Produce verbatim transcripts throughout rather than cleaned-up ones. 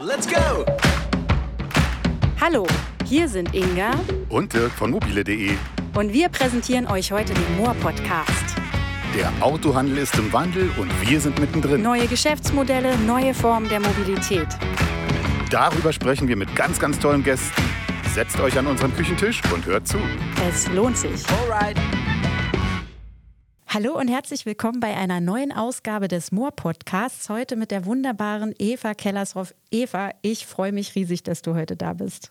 let's go! Hallo, hier sind Inga und Dirk von mobile punkt de. Und wir präsentieren euch heute den Moor-Podcast. Der Autohandel ist im Wandel und wir sind mittendrin. Neue Geschäftsmodelle, neue Formen der Mobilität. Darüber sprechen wir mit ganz, ganz tollen Gästen. Setzt euch an unseren Küchentisch und hört zu. Es lohnt sich. Alright. Hallo und herzlich willkommen bei einer neuen Ausgabe des Moor-Podcasts. Heute mit der wunderbaren Eva Kellershoff. Eva, ich freue mich riesig, dass du heute da bist.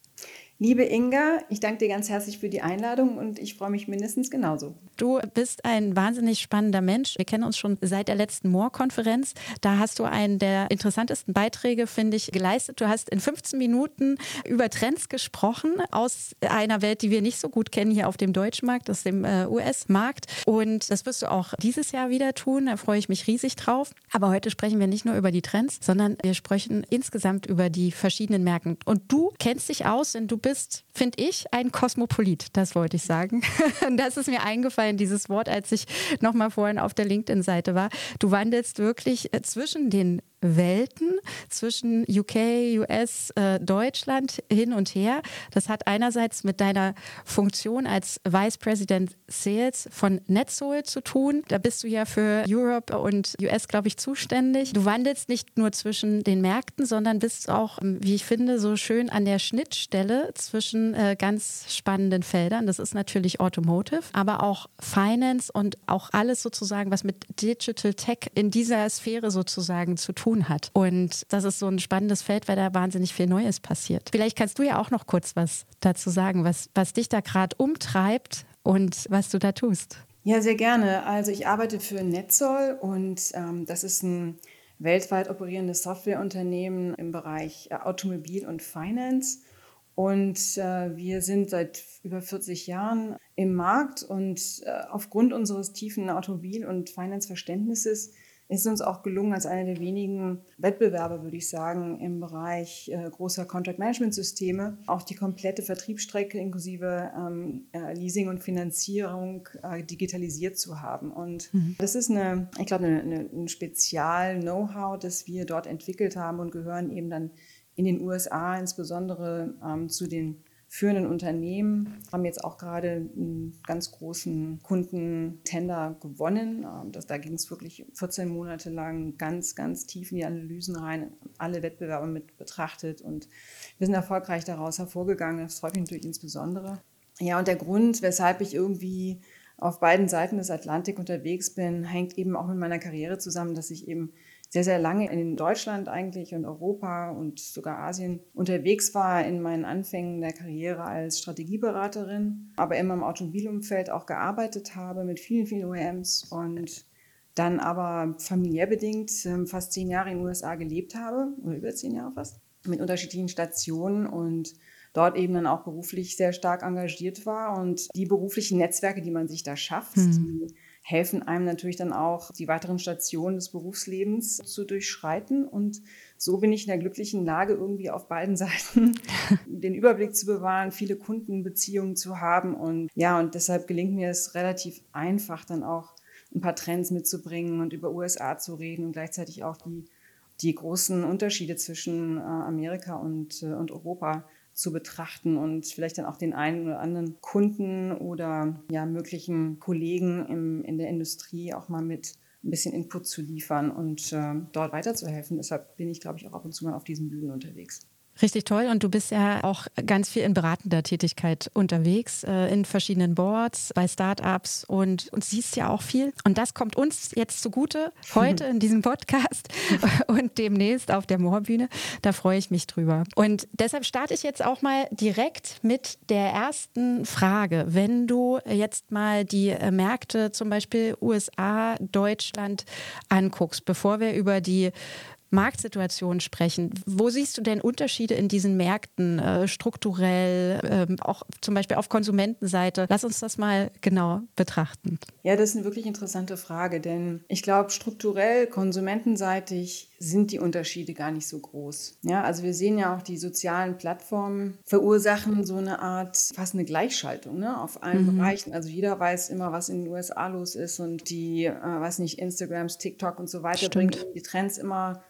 Liebe Inga, ich danke dir ganz herzlich für die Einladung und ich freue mich mindestens genauso. Du bist ein wahnsinnig spannender Mensch. Wir kennen uns schon seit der letzten Moor-Konferenz. Da hast du einen der interessantesten Beiträge, finde ich, geleistet. Du hast in fünfzehn Minuten über Trends gesprochen aus einer Welt, die wir nicht so gut kennen hier auf dem deutschen Markt, aus dem äh, U S-Markt. Und das wirst du auch dieses Jahr wieder tun. Da freue ich mich riesig drauf. Aber heute sprechen wir nicht nur über die Trends, sondern wir sprechen insgesamt über die verschiedenen Märkte. Und du kennst dich aus, denn du bist, finde ich, ein Kosmopolit. Das wollte ich sagen. Und das ist mir eingefallen, dieses Wort, als ich nochmal vorhin auf der LinkedIn-Seite war. Du wandelst wirklich zwischen den Welten, zwischen U K, U S, äh, Deutschland hin und her. Das hat einerseits mit deiner Funktion als Vice President Sales von NetSol zu tun. Da bist du ja für Europe und U S, glaube ich, zuständig. Du wandelst nicht nur zwischen den Märkten, sondern bist auch, wie ich finde, so schön an der Schnittstelle zwischen äh, ganz spannenden Feldern. Das ist natürlich Automotive, aber auch Finance und auch alles sozusagen, was mit Digital Tech in dieser Sphäre sozusagen zu tun hat. Und das ist so ein spannendes Feld, weil da wahnsinnig viel Neues passiert. Vielleicht kannst du ja auch noch kurz was dazu sagen, was, was dich da gerade umtreibt und was du da tust. Ja, sehr gerne. Also ich arbeite für NetSol und ähm, das ist ein weltweit operierendes Softwareunternehmen im Bereich äh, Automobil und Finance. Und äh, wir sind seit über vierzig Jahren im Markt und äh, aufgrund unseres tiefen Automobil- und Finance-Verständnisses ist uns auch gelungen, als einer der wenigen Wettbewerber, würde ich sagen, im Bereich äh, großer Contract-Management-Systeme auch die komplette Vertriebsstrecke inklusive ähm, äh, Leasing und Finanzierung äh, digitalisiert zu haben. Und mhm. das ist eine, ich glaube, eine, eine, ein Spezial-Know-how, das wir dort entwickelt haben und gehören eben dann in den U S A insbesondere ähm, zu den führenden Unternehmen, haben jetzt auch gerade einen ganz großen Kundentender gewonnen. Das, da ging es wirklich vierzehn Monate lang ganz, ganz tief in die Analysen rein, alle Wettbewerber mit betrachtet und wir sind erfolgreich daraus hervorgegangen. Das freut mich natürlich insbesondere. Ja, und der Grund, weshalb ich irgendwie auf beiden Seiten des Atlantik unterwegs bin, hängt eben auch mit meiner Karriere zusammen, dass ich eben sehr, sehr lange in Deutschland eigentlich und Europa und sogar Asien unterwegs war in meinen Anfängen der Karriere als Strategieberaterin, aber immer im Automobilumfeld auch gearbeitet habe mit vielen, vielen O E Ms und dann aber familiär bedingt fast zehn Jahre in den U S A gelebt habe, oder über zehn Jahre fast, mit unterschiedlichen Stationen und dort eben dann auch beruflich sehr stark engagiert war. Und die beruflichen Netzwerke, die man sich da schafft, mhm. die helfen einem natürlich dann auch, die weiteren Stationen des Berufslebens zu durchschreiten. Und so bin ich in der glücklichen Lage, irgendwie auf beiden Seiten den Überblick zu bewahren, viele Kundenbeziehungen zu haben. Und ja, und deshalb gelingt mir es relativ einfach, dann auch ein paar Trends mitzubringen und über U S A zu reden und gleichzeitig auch die, die großen Unterschiede zwischen äh, Amerika und, äh, und Europa zu betrachten und vielleicht dann auch den einen oder anderen Kunden oder ja, möglichen Kollegen im, in der Industrie auch mal mit ein bisschen Input zu liefern und äh, dort weiterzuhelfen. Deshalb bin ich, glaube ich, auch ab und zu mal auf diesen Bühnen unterwegs. Richtig toll. Und du bist ja auch ganz viel in beratender Tätigkeit unterwegs, äh, in verschiedenen Boards, bei Startups und, und siehst ja auch viel. Und das kommt uns jetzt zugute, heute in diesem Podcast und demnächst auf der Moorbühne. Da freue ich mich drüber. Und deshalb starte ich jetzt auch mal direkt mit der ersten Frage. Wenn du jetzt mal die Märkte, zum Beispiel U S A, Deutschland anguckst, bevor wir über die Marktsituation sprechen. Wo siehst du denn Unterschiede in diesen Märkten äh, strukturell, ähm, auch zum Beispiel auf Konsumentenseite? Lass uns das mal genau betrachten. Ja, das ist eine wirklich interessante Frage, denn ich glaube, strukturell, konsumentenseitig sind die Unterschiede gar nicht so groß. Ja, also wir sehen ja auch, die sozialen Plattformen verursachen so eine Art, fast eine Gleichschaltung, ne, auf allen mhm. Bereichen. Also jeder weiß immer, was in den U S A los ist und die, äh, weiß nicht, Instagrams, TikTok und so weiter Stimmt. bringen die Trends immer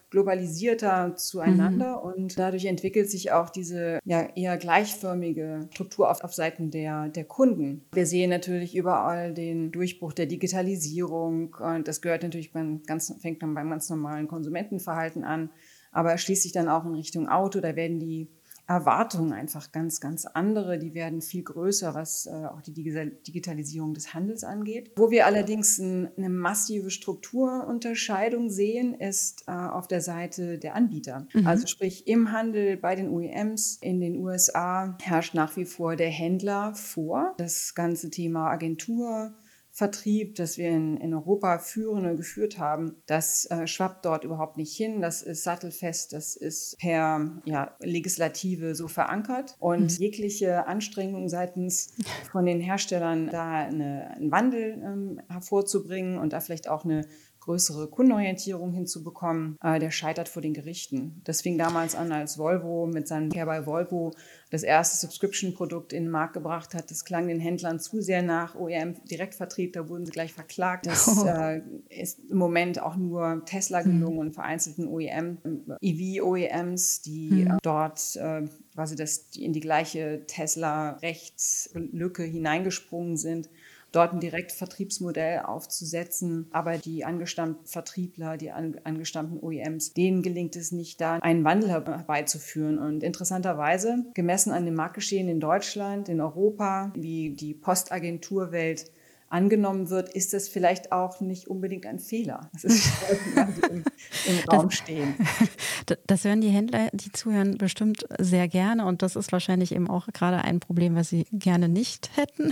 globalisierter zueinander mhm. und dadurch entwickelt sich auch diese ja, eher gleichförmige Struktur auf, auf Seiten der, der Kunden. Wir sehen natürlich überall den Durchbruch der Digitalisierung und das gehört natürlich beim ganz, fängt dann beim ganz normalen Konsumentenverhalten an, aber schließt sich dann auch in Richtung Auto, da werden die Erwartungen einfach ganz, ganz andere. Die werden viel größer, was äh, auch die Digitalisierung des Handels angeht. Wo wir allerdings ein, eine massive Strukturunterscheidung sehen, ist äh, auf der Seite der Anbieter. Mhm. Also sprich im Handel bei den O E Ms in den U S A herrscht nach wie vor der Händler vor. Das ganze Thema Agentur, Vertrieb, das wir in, in Europa führen und geführt haben, das äh, schwappt dort überhaupt nicht hin. Das ist sattelfest, das ist per ja, Legislative so verankert. Und mhm. jegliche Anstrengung seitens von den Herstellern, da eine, einen Wandel ähm, hervorzubringen und da vielleicht auch eine größere Kundenorientierung hinzubekommen, äh, der scheitert vor den Gerichten. Das fing damals an, als Volvo mit seinem Care by Volvo das erste Subscription-Produkt in den Markt gebracht hat. Das klang den Händlern zu sehr nach O E M-Direktvertrieb, da wurden sie gleich verklagt. Das oh. äh, ist im Moment auch nur Tesla gelungen mhm. und vereinzelten O E M, E V-O E Ms, die mhm. äh, dort äh, quasi das, die in die gleiche Tesla-Rechtslücke hineingesprungen sind, dort ein Direktvertriebsmodell aufzusetzen. Aber die angestammten Vertriebler, die angestammten O E Ms, denen gelingt es nicht, da einen Wandel herbeizuführen. Und interessanterweise, gemessen an dem Marktgeschehen in Deutschland, in Europa, wie die Postagenturwelt angenommen wird, ist das vielleicht auch nicht unbedingt ein Fehler. Das ist im, im Raum stehen. Das, das hören die Händler, die zuhören, bestimmt sehr gerne und das ist wahrscheinlich eben auch gerade ein Problem, was sie gerne nicht hätten.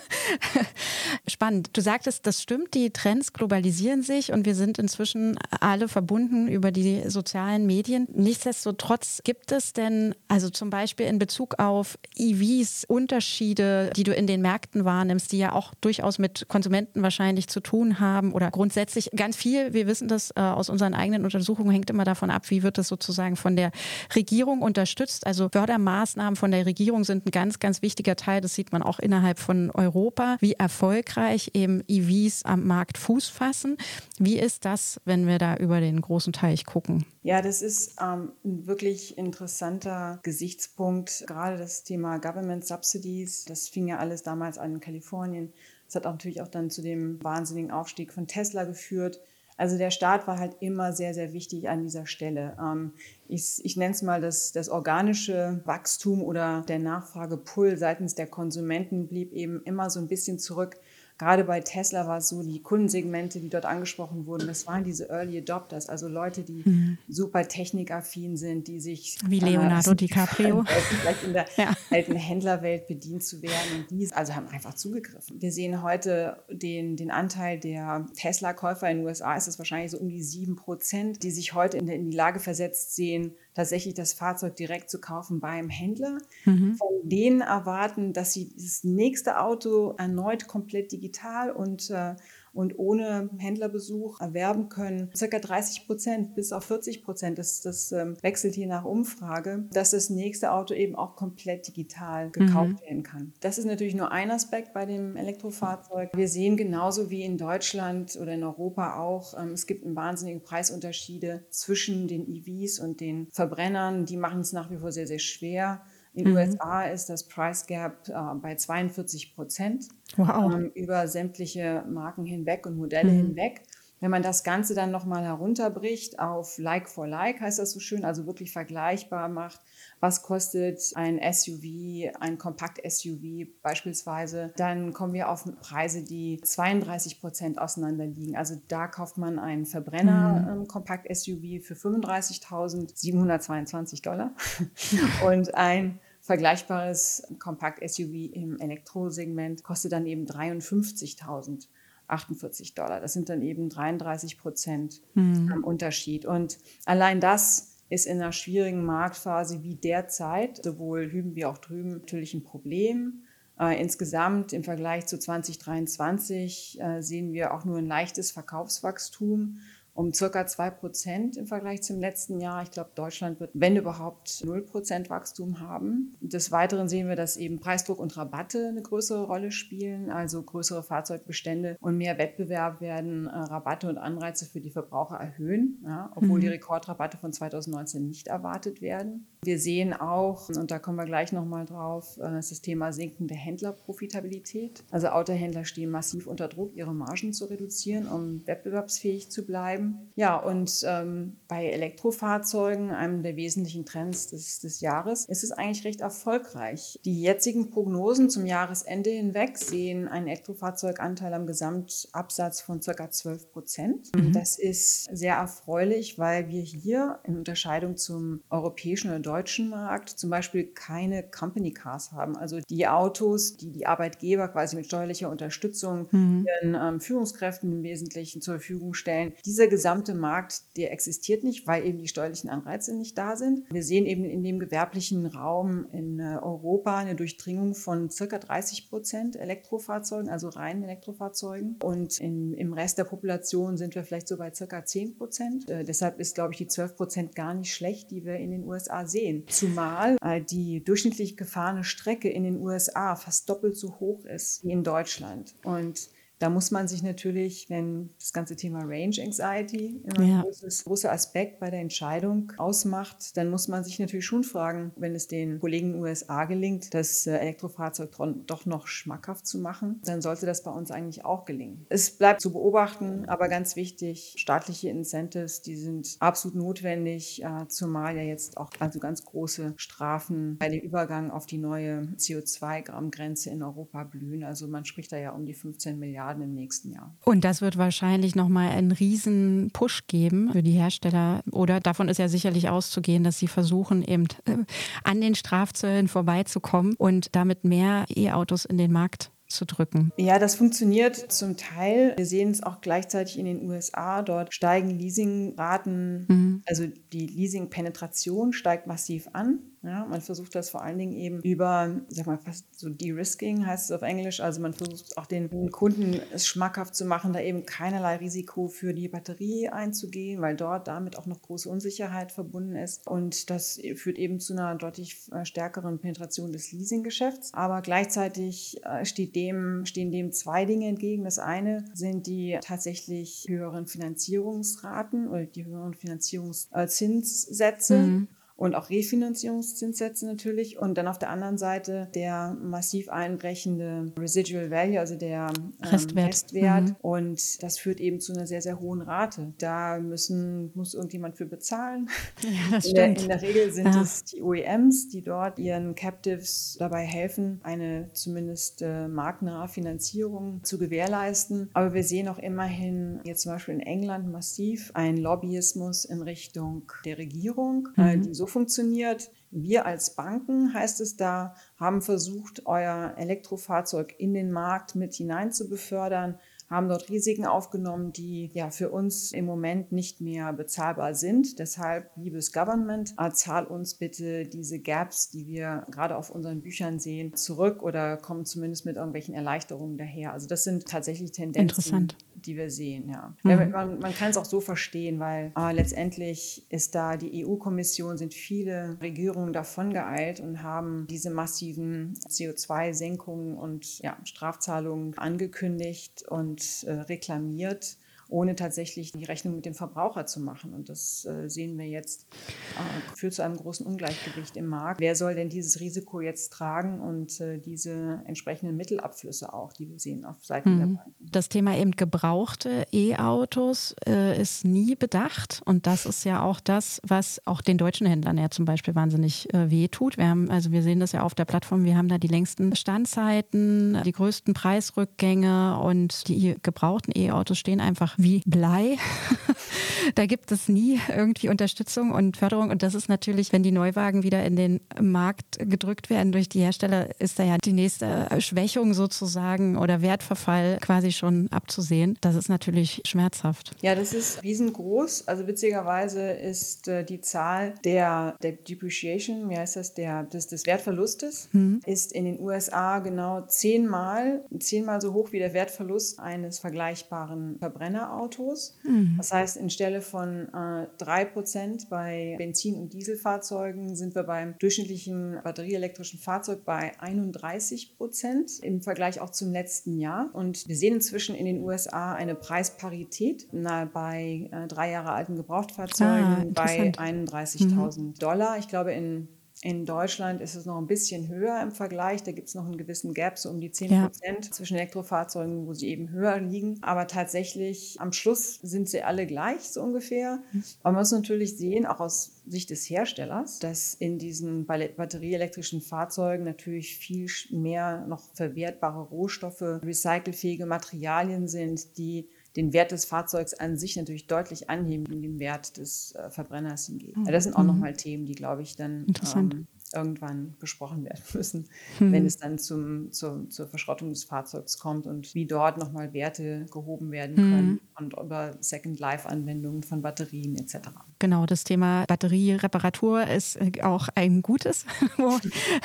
Spannend. Du sagtest, das stimmt, die Trends globalisieren sich und wir sind inzwischen alle verbunden über die sozialen Medien. Nichtsdestotrotz gibt es denn, also zum Beispiel in Bezug auf E Vs, Unterschiede, die du in den Märkten wahrnimmst, die ja auch durchaus mit mit Konsumenten wahrscheinlich zu tun haben oder grundsätzlich ganz viel, wir wissen das äh, aus unseren eigenen Untersuchungen, hängt immer davon ab, wie wird das sozusagen von der Regierung unterstützt. Also Fördermaßnahmen von der Regierung sind ein ganz, ganz wichtiger Teil, das sieht man auch innerhalb von Europa, wie erfolgreich eben E Vs am Markt Fuß fassen. Wie ist das, wenn wir da über den großen Teich gucken? Ja, das ist ähm, ein wirklich interessanter Gesichtspunkt, gerade das Thema Government Subsidies, das fing ja alles damals an in Kalifornien. Das hat auch natürlich auch dann zu dem wahnsinnigen Aufstieg von Tesla geführt. Also der Staat war halt immer sehr, sehr wichtig an dieser Stelle. Ähm, ich ich nenne es mal das, das organische Wachstum oder der Nachfragepull seitens der Konsumenten blieb eben immer so ein bisschen zurück. Gerade bei Tesla war es so, die Kundensegmente, die dort angesprochen wurden, das waren diese Early Adopters, also Leute, die mhm. super technikaffin sind, die sich... Wie Leonardo äh, DiCaprio. Vielleicht in der ja. alten Händlerwelt bedient zu werden. Und die also haben einfach zugegriffen. Wir sehen heute den, den Anteil der Tesla-Käufer in den U S A, ist es wahrscheinlich so um die sieben Prozent, die sich heute in, der, in die Lage versetzt sehen, tatsächlich das Fahrzeug direkt zu kaufen beim Händler. Mhm. Von denen erwarten, dass sie das nächste Auto erneut komplett digital und, äh, und ohne Händlerbesuch erwerben können. Circa dreißig Prozent bis auf vierzig Prozent, das, das ähm, wechselt hier nach Umfrage, dass das nächste Auto eben auch komplett digital gekauft mhm. werden kann. Das ist natürlich nur ein Aspekt bei dem Elektrofahrzeug. Wir sehen genauso wie in Deutschland oder in Europa auch, ähm, es gibt wahnsinnige Preisunterschiede zwischen den E Vs und den Verbrennern. Die machen es nach wie vor sehr, sehr schwer. In den mhm. U S A ist das Price Gap äh, bei zweiundvierzig Prozent wow. ähm, über sämtliche Marken hinweg und Modelle mhm. hinweg. Wenn man das Ganze dann nochmal herunterbricht auf Like for Like, heißt das so schön, also wirklich vergleichbar macht, was kostet ein S U V, ein Kompakt-S U V beispielsweise, dann kommen wir auf Preise, die zweiunddreißig Prozent auseinander liegen. Also da kauft man einen Verbrenner-Kompakt-S U V ähm, für fünfunddreißigtausendsiebenhundertzweiundzwanzig Dollar und ein vergleichbares Kompakt-S U V im Elektrosegment kostet dann eben dreiundfünfzigtausendachtundvierzig Dollar. Das sind dann eben dreiunddreißig Prozent mhm. am Unterschied. Und allein das ist in einer schwierigen Marktphase wie derzeit, sowohl hüben wie auch drüben, natürlich ein Problem. Äh, insgesamt im Vergleich zu zwanzig dreiundzwanzig äh, sehen wir auch nur ein leichtes Verkaufswachstum um circa zwei Prozent im Vergleich zum letzten Jahr. Ich glaube, Deutschland wird, wenn überhaupt, null Prozent Wachstum haben. Des Weiteren sehen wir, dass eben Preisdruck und Rabatte eine größere Rolle spielen, also größere Fahrzeugbestände und mehr Wettbewerb werden äh, Rabatte und Anreize für die Verbraucher erhöhen, ja, obwohl mhm. die Rekordrabatte von zweitausendneunzehn nicht erwartet werden. Wir sehen auch, und da kommen wir gleich nochmal drauf, äh, das Thema sinkende Händlerprofitabilität. Also Autohändler stehen massiv unter Druck, ihre Margen zu reduzieren, um wettbewerbsfähig zu bleiben. Ja, und ähm, bei Elektrofahrzeugen, einem der wesentlichen Trends des, des Jahres, ist es eigentlich recht erfolgreich. Die jetzigen Prognosen zum Jahresende hinweg sehen einen Elektrofahrzeuganteil am Gesamtabsatz von ca. zwölf Prozent. Mhm. Das ist sehr erfreulich, weil wir hier in Unterscheidung zum europäischen oder deutschen Markt zum Beispiel keine Company Cars haben. Also die Autos, die die Arbeitgeber quasi mit steuerlicher Unterstützung mhm. ihren ähm, Führungskräften im Wesentlichen zur Verfügung stellen. Dieser gesamte Markt, der existiert nicht, weil eben die steuerlichen Anreize nicht da sind. Wir sehen eben in dem gewerblichen Raum in äh, Europa eine Durchdringung von ca. dreißig Prozent Elektrofahrzeugen, also reinen Elektrofahrzeugen. Und in, im Rest der Population sind wir vielleicht so bei ca. zehn Prozent. Äh, deshalb ist, glaube ich, die zwölf Prozent gar nicht schlecht, die wir in den U S A sehen. Zumal äh, die durchschnittlich gefahrene Strecke in den U S A fast doppelt so hoch ist wie in Deutschland. Und da muss man sich natürlich, wenn das ganze Thema Range Anxiety immer ja. ein großes, großer Aspekt bei der Entscheidung ausmacht, dann muss man sich natürlich schon fragen, wenn es den Kollegen in den U S A gelingt, das Elektrofahrzeug doch noch schmackhaft zu machen, dann sollte das bei uns eigentlich auch gelingen. Es bleibt zu beobachten, aber ganz wichtig, staatliche Incentives, die sind absolut notwendig, zumal ja jetzt auch also ganz große Strafen bei dem Übergang auf die neue C O zwei Gramm Grenze in Europa blühen. Also man spricht da ja um die fünfzehn Milliarden im nächsten Jahr. Und das wird wahrscheinlich nochmal einen riesen Push geben für die Hersteller. Oder davon ist ja sicherlich auszugehen, dass sie versuchen, eben äh, an den Strafzöllen vorbeizukommen und damit mehr E-Autos in den Markt zu drücken. Ja, das funktioniert zum Teil. Wir sehen es auch gleichzeitig in den U S A. Dort steigen Leasingraten, mhm. also die Leasing-Penetration steigt massiv an. Ja, man versucht das vor allen Dingen eben über, sag mal, fast so De-Risking heißt es auf Englisch. Also man versucht auch den Kunden es schmackhaft zu machen, da eben keinerlei Risiko für die Batterie einzugehen, weil dort damit auch noch große Unsicherheit verbunden ist. Und das führt eben zu einer deutlich stärkeren Penetration des Leasinggeschäfts. Aber gleichzeitig steht dem, stehen dem zwei Dinge entgegen. Das eine sind die tatsächlich höheren Finanzierungsraten oder die höheren Finanzierungszinssätze. Mhm. Und auch Refinanzierungszinssätze natürlich. Und dann auf der anderen Seite der massiv einbrechende Residual Value, also der ähm, Restwert. Restwert. Mhm. Und das führt eben zu einer sehr, sehr hohen Rate. Da müssen, muss irgendjemand für bezahlen. Ja, das in, stimmt. Der, in der Regel sind ja. es die O E Ms, die dort ihren Captives dabei helfen, eine zumindest äh, marktnahe Finanzierung zu gewährleisten. Aber wir sehen auch immerhin jetzt zum Beispiel in England massiv einen Lobbyismus in Richtung der Regierung, mhm. äh, die so funktioniert. Wir als Banken, heißt es da, haben versucht, euer Elektrofahrzeug in den Markt mit hinein zu befördern, haben dort Risiken aufgenommen, die ja für uns im Moment nicht mehr bezahlbar sind. Deshalb, liebes Government, zahl uns bitte diese Gaps, die wir gerade auf unseren Büchern sehen, zurück oder kommen zumindest mit irgendwelchen Erleichterungen daher. Also das sind tatsächlich Tendenzen, die wir sehen. Ja. Mhm. Man, man kann es auch so verstehen, weil äh, letztendlich ist da die E U-Kommission, sind viele Regierungen davon geeilt und haben diese massiven C O zwei Senkungen und ja, Strafzahlungen angekündigt und äh, reklamiert, ohne tatsächlich die Rechnung mit dem Verbraucher zu machen. Und das äh, sehen wir jetzt, äh, führt zu einem großen Ungleichgewicht im Markt. Wer soll denn dieses Risiko jetzt tragen und äh, diese entsprechenden Mittelabflüsse auch, die wir sehen auf Seiten mhm. der Banken? Das Thema eben gebrauchte E-Autos äh, ist nie bedacht. Und das ist ja auch das, was auch den deutschen Händlern ja zum Beispiel wahnsinnig äh, wehtut. Wir haben, also wir sehen das ja auf der Plattform, wir haben da die längsten Standzeiten, die größten Preisrückgänge und die gebrauchten E-Autos stehen einfach wie Blei. Da gibt es nie irgendwie Unterstützung und Förderung und das ist ist natürlich, wenn die Neuwagen wieder in den Markt gedrückt werden durch die Hersteller, ist da ja die nächste Schwächung sozusagen oder Wertverfall quasi schon abzusehen. Das ist natürlich schmerzhaft. Ja, das ist riesengroß. Also witzigerweise ist äh, die Zahl der, der Depreciation, wie heißt das, der, des, des Wertverlustes, mhm. ist in den U S A genau zehnmal, zehnmal so hoch wie der Wertverlust eines vergleichbaren Verbrennerautos. Mhm. Das heißt, anstelle von äh, drei Prozent bei Benzin- und Dieselfahrzeugen sind wir beim durchschnittlichen batterieelektrischen Fahrzeug bei einunddreißig Prozent im Vergleich auch zum letzten Jahr. Und wir sehen inzwischen in den U S A eine Preisparität na, bei äh, drei Jahre alten Gebrauchtfahrzeugen ah, bei einunddreißigtausend mhm. Dollar. Ich glaube, in In Deutschland ist es noch ein bisschen höher im Vergleich. Da gibt es noch einen gewissen Gap, so um die zehn Prozent ja. zwischen Elektrofahrzeugen, wo sie eben höher liegen. Aber tatsächlich am Schluss sind sie alle gleich, so ungefähr. Aber man muss natürlich sehen, auch aus Sicht des Herstellers, dass in diesen batterieelektrischen Fahrzeugen natürlich viel mehr noch verwertbare Rohstoffe, recycelfähige Materialien sind, die den Wert des Fahrzeugs an sich natürlich deutlich anheben und den Wert des äh, Verbrenners hingehen. Mhm. Ja, das sind auch mhm. nochmal Themen, die, glaube ich, dann ähm, irgendwann besprochen werden müssen, mhm. wenn es dann zum, zum, zur Verschrottung des Fahrzeugs kommt und wie dort nochmal Werte gehoben werden können mhm. und über Second-Life-Anwendungen von Batterien et cetera. Genau, das Thema Batteriereparatur ist auch ein gutes, wo,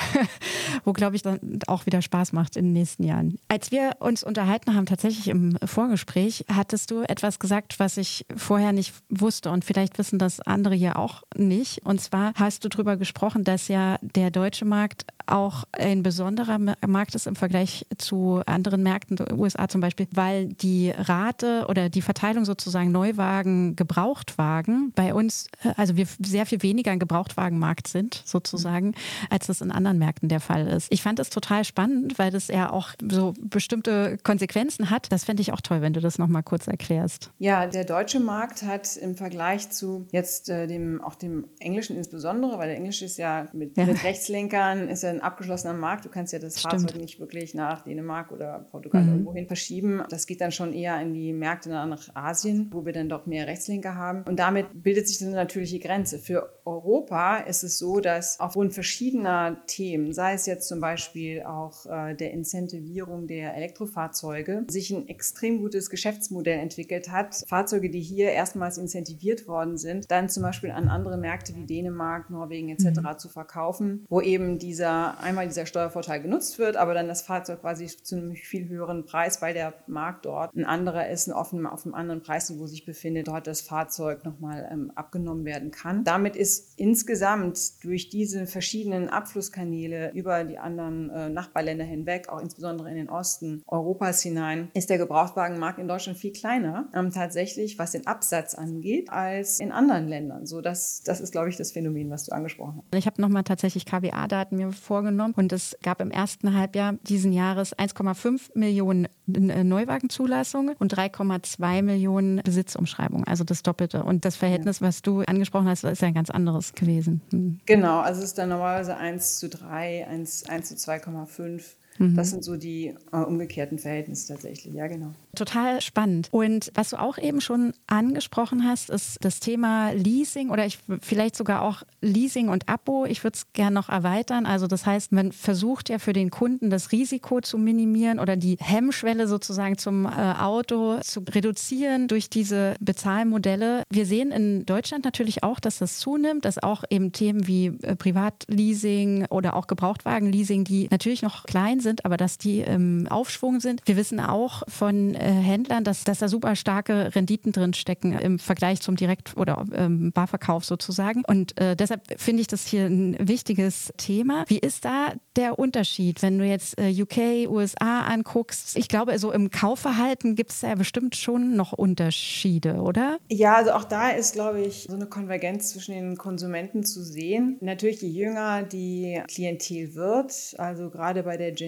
wo glaube ich, dann auch wieder Spaß macht in den nächsten Jahren. Als wir uns unterhalten haben, tatsächlich im Vorgespräch, hattest du etwas gesagt, was ich vorher nicht wusste und vielleicht wissen das andere hier auch nicht. Und zwar hast du darüber gesprochen, dass ja der deutsche Markt auch ein besonderer Markt ist im Vergleich zu anderen Märkten, U S A zum Beispiel, weil die Rate oder die Verteilung sozusagen Neuwagen, Gebrauchtwagen bei uns, also wir sehr viel weniger ein Gebrauchtwagenmarkt sind sozusagen, als das in anderen Märkten der Fall ist. Ich fand das total spannend, weil das ja auch so bestimmte Konsequenzen hat. Das fände ich auch toll, wenn du das nochmal kurz erklärst. Ja, der deutsche Markt hat im Vergleich zu jetzt äh, dem, auch dem englischen insbesondere, weil der englische ist ja mit, ja. mit Rechtslenkern, ist ja ein abgeschlossener Markt. Du kannst ja das Stimmt. Fahrzeug nicht wirklich nach Dänemark oder Portugal mhm. irgendwo hin verschieben. Das geht dann schon eher in die Märkte nach Asien, wo wir dann doch mehr Rechtslenker haben. Und damit bildet sich eine natürliche Grenze. Für Europa ist es so, dass aufgrund verschiedener Themen, sei es jetzt zum Beispiel auch äh, der Incentivierung der Elektrofahrzeuge, sich ein extrem gutes Geschäftsmodell entwickelt hat. Fahrzeuge, die hier erstmals incentiviert worden sind, dann zum Beispiel an andere Märkte wie Dänemark, Norwegen et cetera mhm. zu verkaufen, wo eben dieser einmal dieser Steuervorteil genutzt wird, aber dann das Fahrzeug quasi zu einem viel höheren Preis, weil der Markt dort ein anderer ist, ein offen, auf einem anderen Preisniveau sich befindet, dort das Fahrzeug nochmal ähm, abgenommen werden kann. Damit ist insgesamt durch diese verschiedenen Abflusskanäle über die anderen äh, Nachbarländer hinweg, auch insbesondere in den Osten Europas hinein, ist der Gebrauchtwagenmarkt in Deutschland viel kleiner, ähm, tatsächlich, was den Absatz angeht, als in anderen Ländern. So, das, das ist, glaube ich, das Phänomen, was du angesprochen hast. Ich habe nochmal tatsächlich K W A-Daten mir vorgenommen und es gab im ersten Halbjahr diesen Jahres eins Komma fünf Millionen Neuwagenzulassungen und drei Komma zwei Millionen Besitzumschreibungen, also das Doppelte. Und das Verhältnis, ja. was du angesprochen hast, ist ja ein ganz anderes gewesen. Hm. Genau, also es ist dann normalerweise eins zu drei, eins zu zwei Komma fünf. Das sind so die äh, umgekehrten Verhältnisse tatsächlich, ja genau. Total spannend. Und was du auch eben schon angesprochen hast, ist das Thema Leasing oder ich, vielleicht sogar auch Leasing und Abo. Ich würde es gerne noch erweitern. Also das heißt, man versucht ja für den Kunden das Risiko zu minimieren oder die Hemmschwelle sozusagen zum äh, Auto zu reduzieren durch diese Bezahlmodelle. Wir sehen in Deutschland natürlich auch, dass das zunimmt, dass auch eben Themen wie äh, Privatleasing oder auch Gebrauchtwagenleasing, die natürlich noch klein sind, aber dass die im Aufschwung sind. Wir wissen auch von äh, Händlern, dass, dass da super starke Renditen drin stecken im Vergleich zum Direkt- oder ähm, Barverkauf sozusagen. Und äh, deshalb finde ich das hier ein wichtiges Thema. Wie ist da der Unterschied, wenn du jetzt äh, U K, U S A anguckst? Ich glaube, so im Kaufverhalten gibt es ja bestimmt schon noch Unterschiede, oder? Ja, also auch da ist, glaube ich, so eine Konvergenz zwischen den Konsumenten zu sehen. Natürlich, je jünger die Klientel wird, also gerade bei der Gen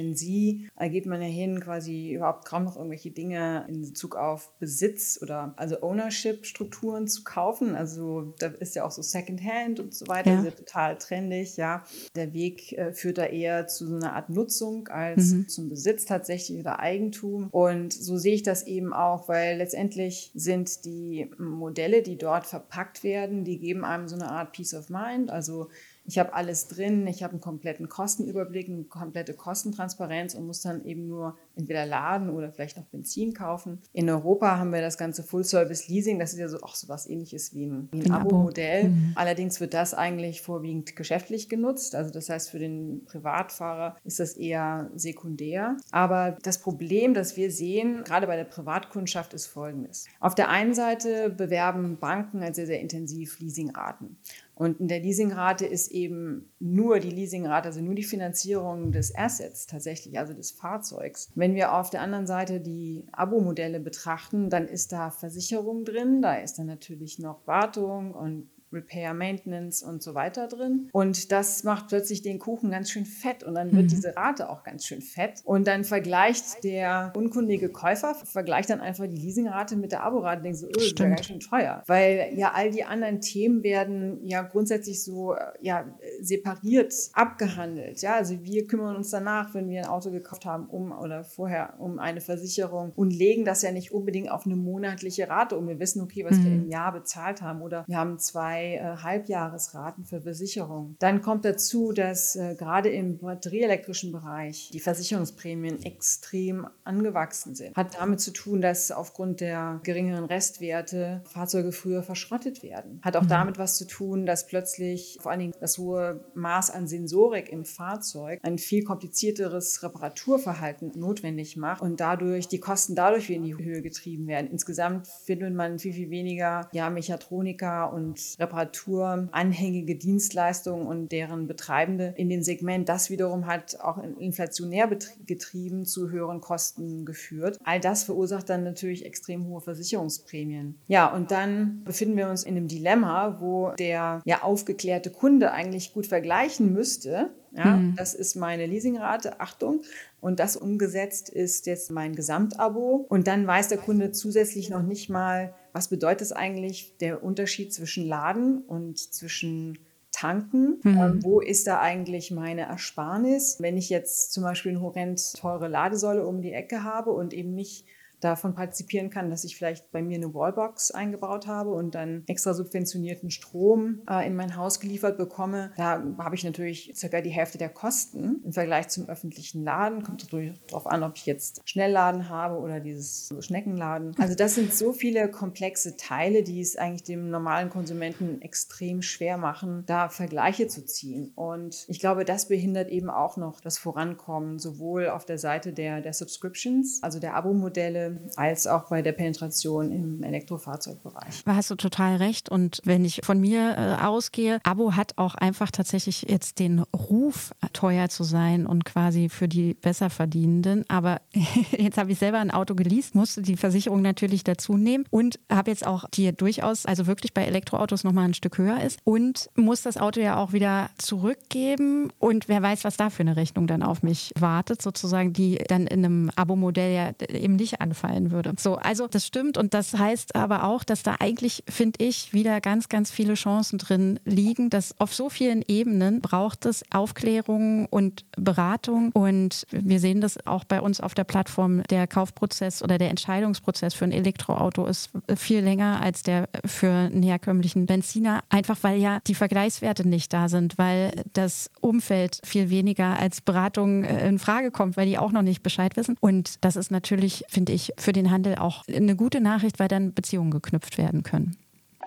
Gen Z äh, geht man ja hin, quasi überhaupt kaum noch irgendwelche Dinge in Bezug auf Besitz oder also Ownership-Strukturen zu kaufen. Also da ist ja auch so Secondhand und so weiter, ja. Das ist ja total trendig, ja. Der Weg äh, führt da eher zu so einer Art Nutzung als mhm. zum Besitz tatsächlich oder Eigentum. Und so sehe ich das eben auch, weil letztendlich sind die Modelle, die dort verpackt werden, die geben einem so eine Art Peace of Mind. Also ich habe alles drin, ich habe einen kompletten Kostenüberblick, eine komplette Kostentransparenz und muss dann eben nur entweder laden oder vielleicht noch Benzin kaufen. In Europa haben wir das ganze Full-Service-Leasing, das ist ja so, auch so was Ähnliches wie ein, wie ein, ein Abo-Modell. Mhm. Allerdings wird das eigentlich vorwiegend geschäftlich genutzt, also das heißt für den Privatfahrer ist das eher sekundär. Aber das Problem, das wir sehen, gerade bei der Privatkundschaft, ist folgendes. Auf der einen Seite bewerben Banken halt sehr, sehr intensiv Leasingraten. Und in der Leasingrate ist eben nur die Leasingrate, also nur die Finanzierung des Assets tatsächlich, also des Fahrzeugs. Wenn wir auf der anderen Seite die Abo-Modelle betrachten, dann ist da Versicherung drin, da ist dann natürlich noch Wartung und Repair, Maintenance und so weiter drin. Und das macht plötzlich den Kuchen ganz schön fett und dann wird mhm. diese Rate auch ganz schön fett. Und dann vergleicht der unkundige Käufer, vergleicht dann einfach die Leasingrate mit der Aborate und denkt so, oh, das ist ja ganz schön teuer. Weil ja all die anderen Themen werden ja grundsätzlich so ja, separiert abgehandelt. Ja, also wir kümmern uns danach, wenn wir ein Auto gekauft haben, um oder vorher um eine Versicherung und legen das ja nicht unbedingt auf eine monatliche Rate um. Wir wissen, okay, was mhm. wir im Jahr bezahlt haben oder wir haben zwei Äh, Halbjahresraten für Versicherung. Dann kommt dazu, dass äh, gerade im batterieelektrischen Bereich die Versicherungsprämien extrem angewachsen sind. Hat damit zu tun, dass aufgrund der geringeren Restwerte Fahrzeuge früher verschrottet werden. Hat auch mhm. damit was zu tun, dass plötzlich vor allen Dingen das hohe Maß an Sensorik im Fahrzeug ein viel komplizierteres Reparaturverhalten notwendig macht und dadurch die Kosten dadurch wieder in die Höhe getrieben werden. Insgesamt findet man viel, viel weniger ja, Mechatroniker und Reparatur anhängige Dienstleistungen und deren Betreibende in dem Segment. Das wiederum hat auch inflationär getrieben zu höheren Kosten geführt. All das verursacht dann natürlich extrem hohe Versicherungsprämien. Ja, und dann befinden wir uns in einem Dilemma, wo der ja aufgeklärte Kunde eigentlich gut vergleichen müsste. Ja, mhm. Das ist meine Leasingrate, Achtung. Und das umgesetzt ist jetzt mein Gesamtabo. Und dann weiß der Kunde zusätzlich noch nicht mal, was bedeutet es eigentlich, der Unterschied zwischen Laden und zwischen Tanken? Mhm. Ähm, wo ist da eigentlich meine Ersparnis? Wenn ich jetzt zum Beispiel eine horrend teure Ladesäule um die Ecke habe und eben nicht davon partizipieren kann, dass ich vielleicht bei mir eine Wallbox eingebaut habe und dann extra subventionierten Strom äh, in mein Haus geliefert bekomme. Da habe ich natürlich circa die Hälfte der Kosten im Vergleich zum öffentlichen Laden. Kommt darauf an, ob ich jetzt Schnellladen habe oder dieses Schneckenladen. Also das sind so viele komplexe Teile, die es eigentlich dem normalen Konsumenten extrem schwer machen, da Vergleiche zu ziehen. Und ich glaube, das behindert eben auch noch das Vorankommen, sowohl auf der Seite der, der Subscriptions, also der Abo-Modelle, als auch bei der Penetration im Elektrofahrzeugbereich. Da hast du total recht. Und wenn ich von mir äh, ausgehe, Abo hat auch einfach tatsächlich jetzt den Ruf, teuer zu sein und quasi für die Besserverdienenden. Aber jetzt habe ich selber ein Auto geleast, musste die Versicherung natürlich dazu nehmen und habe jetzt auch, die durchaus, also wirklich bei Elektroautos nochmal ein Stück höher ist und muss das Auto ja auch wieder zurückgeben. Und wer weiß, was da für eine Rechnung dann auf mich wartet, sozusagen, die dann in einem Abo-Modell ja eben nicht anfallen würde. So, also das stimmt und das heißt aber auch, dass da eigentlich, finde ich, wieder ganz, ganz viele Chancen drin liegen, dass auf so vielen Ebenen braucht es Aufklärung und Beratung und wir sehen das auch bei uns auf der Plattform, der Kaufprozess oder der Entscheidungsprozess für ein Elektroauto ist viel länger als der für einen herkömmlichen Benziner, einfach weil ja die Vergleichswerte nicht da sind, weil das Umfeld viel weniger als Beratung in Frage kommt, weil die auch noch nicht Bescheid wissen und das ist natürlich, finde ich, für den Handel auch eine gute Nachricht, weil dann Beziehungen geknüpft werden können.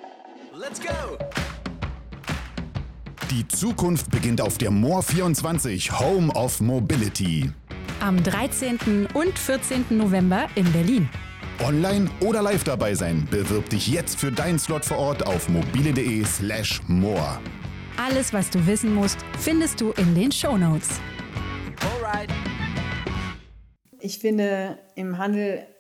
Let's go! Die Zukunft beginnt auf der Moor vierundzwanzig, Home of Mobility. Am dreizehnten und vierzehnten November in Berlin. Online oder live dabei sein. Bewirb dich jetzt für deinen Slot vor Ort auf mobile.de slash more. Alles, was du wissen musst, findest du in den Shownotes. Alright. Ich finde, im Handel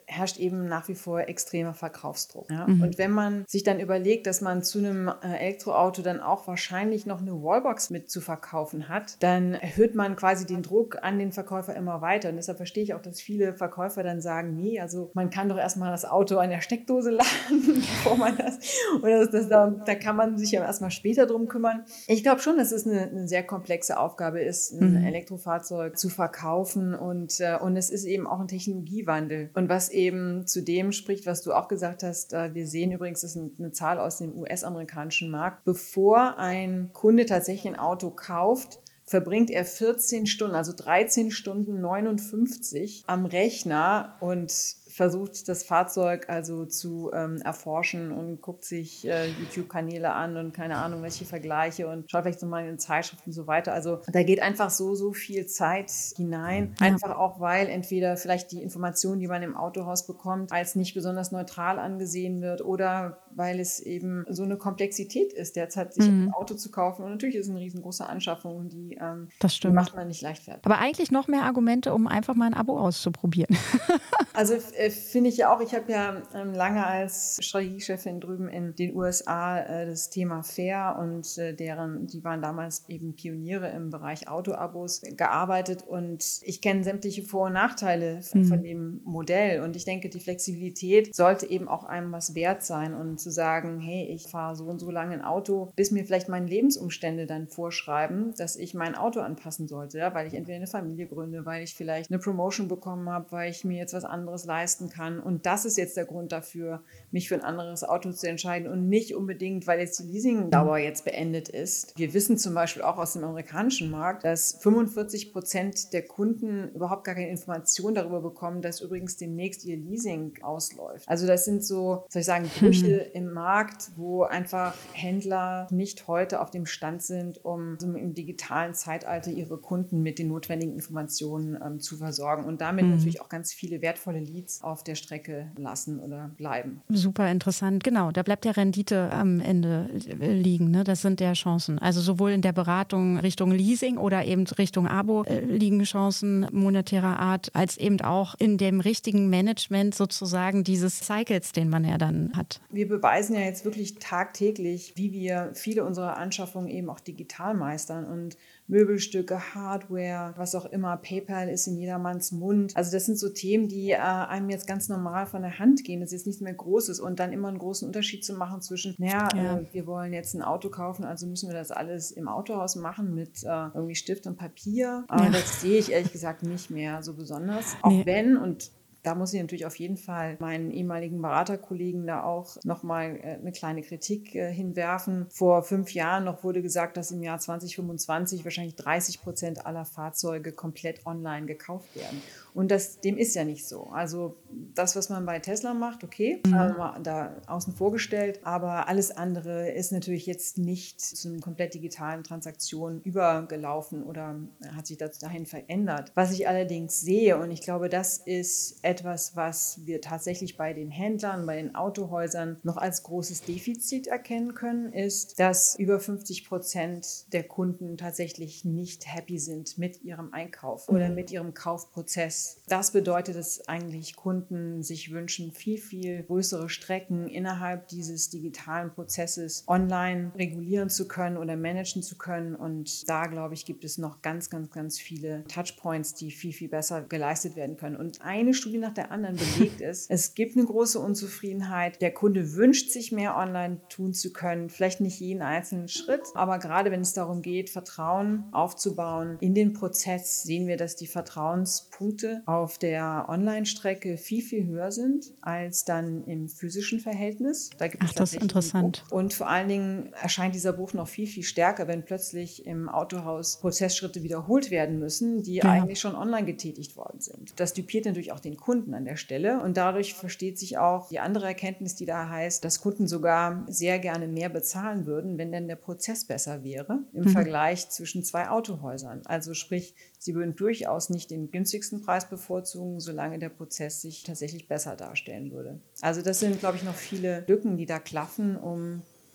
herrscht eben nach wie vor extremer Verkaufsdruck. Ja? Mhm. Und wenn man sich dann überlegt, dass man zu einem äh, Elektroauto dann auch wahrscheinlich noch eine Wallbox mit zu verkaufen hat, dann erhöht man quasi den Druck an den Verkäufer immer weiter. Und deshalb verstehe ich auch, dass viele Verkäufer dann sagen, nee, also man kann doch erstmal das Auto an der Steckdose laden, bevor man das, oder das, das, da, da kann man sich ja erstmal später drum kümmern. Ich glaube schon, dass es eine, eine sehr komplexe Aufgabe ist, ein mhm. Elektrofahrzeug zu verkaufen und, äh, und es ist eben auch ein Technologiewandel. Und was eben zu dem spricht, was du auch gesagt hast, äh, wir sehen übrigens, das ist eine Zahl aus dem U S-amerikanischen Markt, bevor ein Kunde tatsächlich ein Auto kauft, verbringt er vierzehn Stunden, also dreizehn Stunden neunundfünfzig am Rechner und versucht das Fahrzeug also zu ähm, erforschen und guckt sich äh, YouTube-Kanäle an und keine Ahnung, welche Vergleiche und schaut vielleicht so mal in Zeitschriften und so weiter. Also da geht einfach so, so viel Zeit hinein. Ja. Einfach auch, weil entweder vielleicht die Information, die man im Autohaus bekommt, als nicht besonders neutral angesehen wird oder weil es eben so eine Komplexität ist, derzeit sich mhm. ein Auto zu kaufen. Und natürlich ist es eine riesengroße Anschaffung und die, ähm, die macht man nicht leichtfertig. Aber eigentlich noch mehr Argumente, um einfach mal ein Abo auszuprobieren. Also äh, finde ich ja auch, ich habe ja ähm, lange als Strategiechefin drüben in den U S A äh, das Thema Fair und äh, deren, die waren damals eben Pioniere im Bereich Autoabos gearbeitet und ich kenne sämtliche Vor- und Nachteile von, mhm. von dem Modell und ich denke, die Flexibilität sollte eben auch einem was wert sein und zu sagen, hey, ich fahre so und so lange ein Auto, bis mir vielleicht meine Lebensumstände dann vorschreiben, dass ich mein Auto anpassen sollte, ja, weil ich entweder eine Familie gründe, weil ich vielleicht eine Promotion bekommen habe, weil ich mir jetzt was anderes leisten kann. Und das ist jetzt der Grund dafür, mich für ein anderes Auto zu entscheiden und nicht unbedingt, weil jetzt die Leasingdauer jetzt beendet ist. Wir wissen zum Beispiel auch aus dem amerikanischen Markt, dass fünfundvierzig Prozent der Kunden überhaupt gar keine Information darüber bekommen, dass übrigens demnächst ihr Leasing ausläuft. Also das sind so, soll ich sagen, Brüche hm. im Markt, wo einfach Händler nicht heute auf dem Stand sind, um im digitalen Zeitalter ihre Kunden mit den notwendigen Informationen ähm, zu versorgen und damit hm. natürlich auch ganz viele wertvolle Leads auf der Strecke lassen oder bleiben. Super interessant. Genau, da bleibt ja Rendite am Ende liegen. Ne? Das sind ja Chancen. Also sowohl in der Beratung Richtung Leasing oder eben Richtung Abo äh, liegen Chancen monetärer Art, als eben auch in dem richtigen Management sozusagen dieses Cycles, den man ja dann hat. Wir beweisen ja jetzt wirklich tagtäglich, wie wir viele unserer Anschaffungen eben auch digital meistern und Möbelstücke, Hardware, was auch immer, PayPal ist in jedermanns Mund. Also das sind so Themen, die äh, einem jetzt ganz normal von der Hand gehen. Das ist jetzt nichts mehr Großes und dann immer einen großen Unterschied zu machen zwischen, naja, ja. äh, wir wollen jetzt ein Auto kaufen, also müssen wir das alles im Autohaus machen mit äh, irgendwie Stift und Papier. Aber ja. das sehe ich ehrlich gesagt nicht mehr so besonders. Auch nee. wenn, und da muss ich natürlich auf jeden Fall meinen ehemaligen Beraterkollegen da auch nochmal eine kleine Kritik hinwerfen. Vor fünf Jahren noch wurde gesagt, dass im Jahr zwanzig fünfundzwanzig wahrscheinlich dreißig Prozent aller Fahrzeuge komplett online gekauft werden. Und das, dem ist ja nicht so. Also das, was man bei Tesla macht, okay, mhm. äh, da außen vor gestellt, aber alles andere ist natürlich jetzt nicht zu einer komplett digitalen Transaktion übergelaufen oder hat sich das dahin verändert. Was ich allerdings sehe, und ich glaube, das ist etwas, was wir tatsächlich bei den Händlern, bei den Autohäusern noch als großes Defizit erkennen können, ist, dass über fünfzig Prozent der Kunden tatsächlich nicht happy sind mit ihrem Einkauf oder mit ihrem Kaufprozess. Das bedeutet, dass eigentlich Kunden sich wünschen, viel, viel größere Strecken innerhalb dieses digitalen Prozesses online regulieren zu können oder managen zu können. Und da, glaube ich, gibt es noch ganz, ganz, ganz viele Touchpoints, die viel, viel besser geleistet werden können. Und eine Studie nach der anderen belegt ist, es gibt eine große Unzufriedenheit. Der Kunde wünscht sich mehr online tun zu können, vielleicht nicht jeden einzelnen Schritt, aber gerade wenn es darum geht, Vertrauen aufzubauen in den Prozess, sehen wir, dass die Vertrauenspunkte auf der Online-Strecke viel, viel höher sind als dann im physischen Verhältnis. Da gibt Ach, es das ist interessant. Und vor allen Dingen erscheint dieser Bruch noch viel, viel stärker, wenn plötzlich im Autohaus Prozessschritte wiederholt werden müssen, die ja. eigentlich schon online getätigt worden sind. Das dupiert natürlich auch den Kunden an der Stelle und dadurch versteht sich auch die andere Erkenntnis, die da heißt, dass Kunden sogar sehr gerne mehr bezahlen würden, wenn denn der Prozess besser wäre im mhm. Vergleich zwischen zwei Autohäusern. Also sprich, sie würden durchaus nicht den günstigsten Preis bevorzugen, solange der Prozess sich tatsächlich besser darstellen würde. Also das sind, glaube ich, noch viele Lücken, die da klaffen, um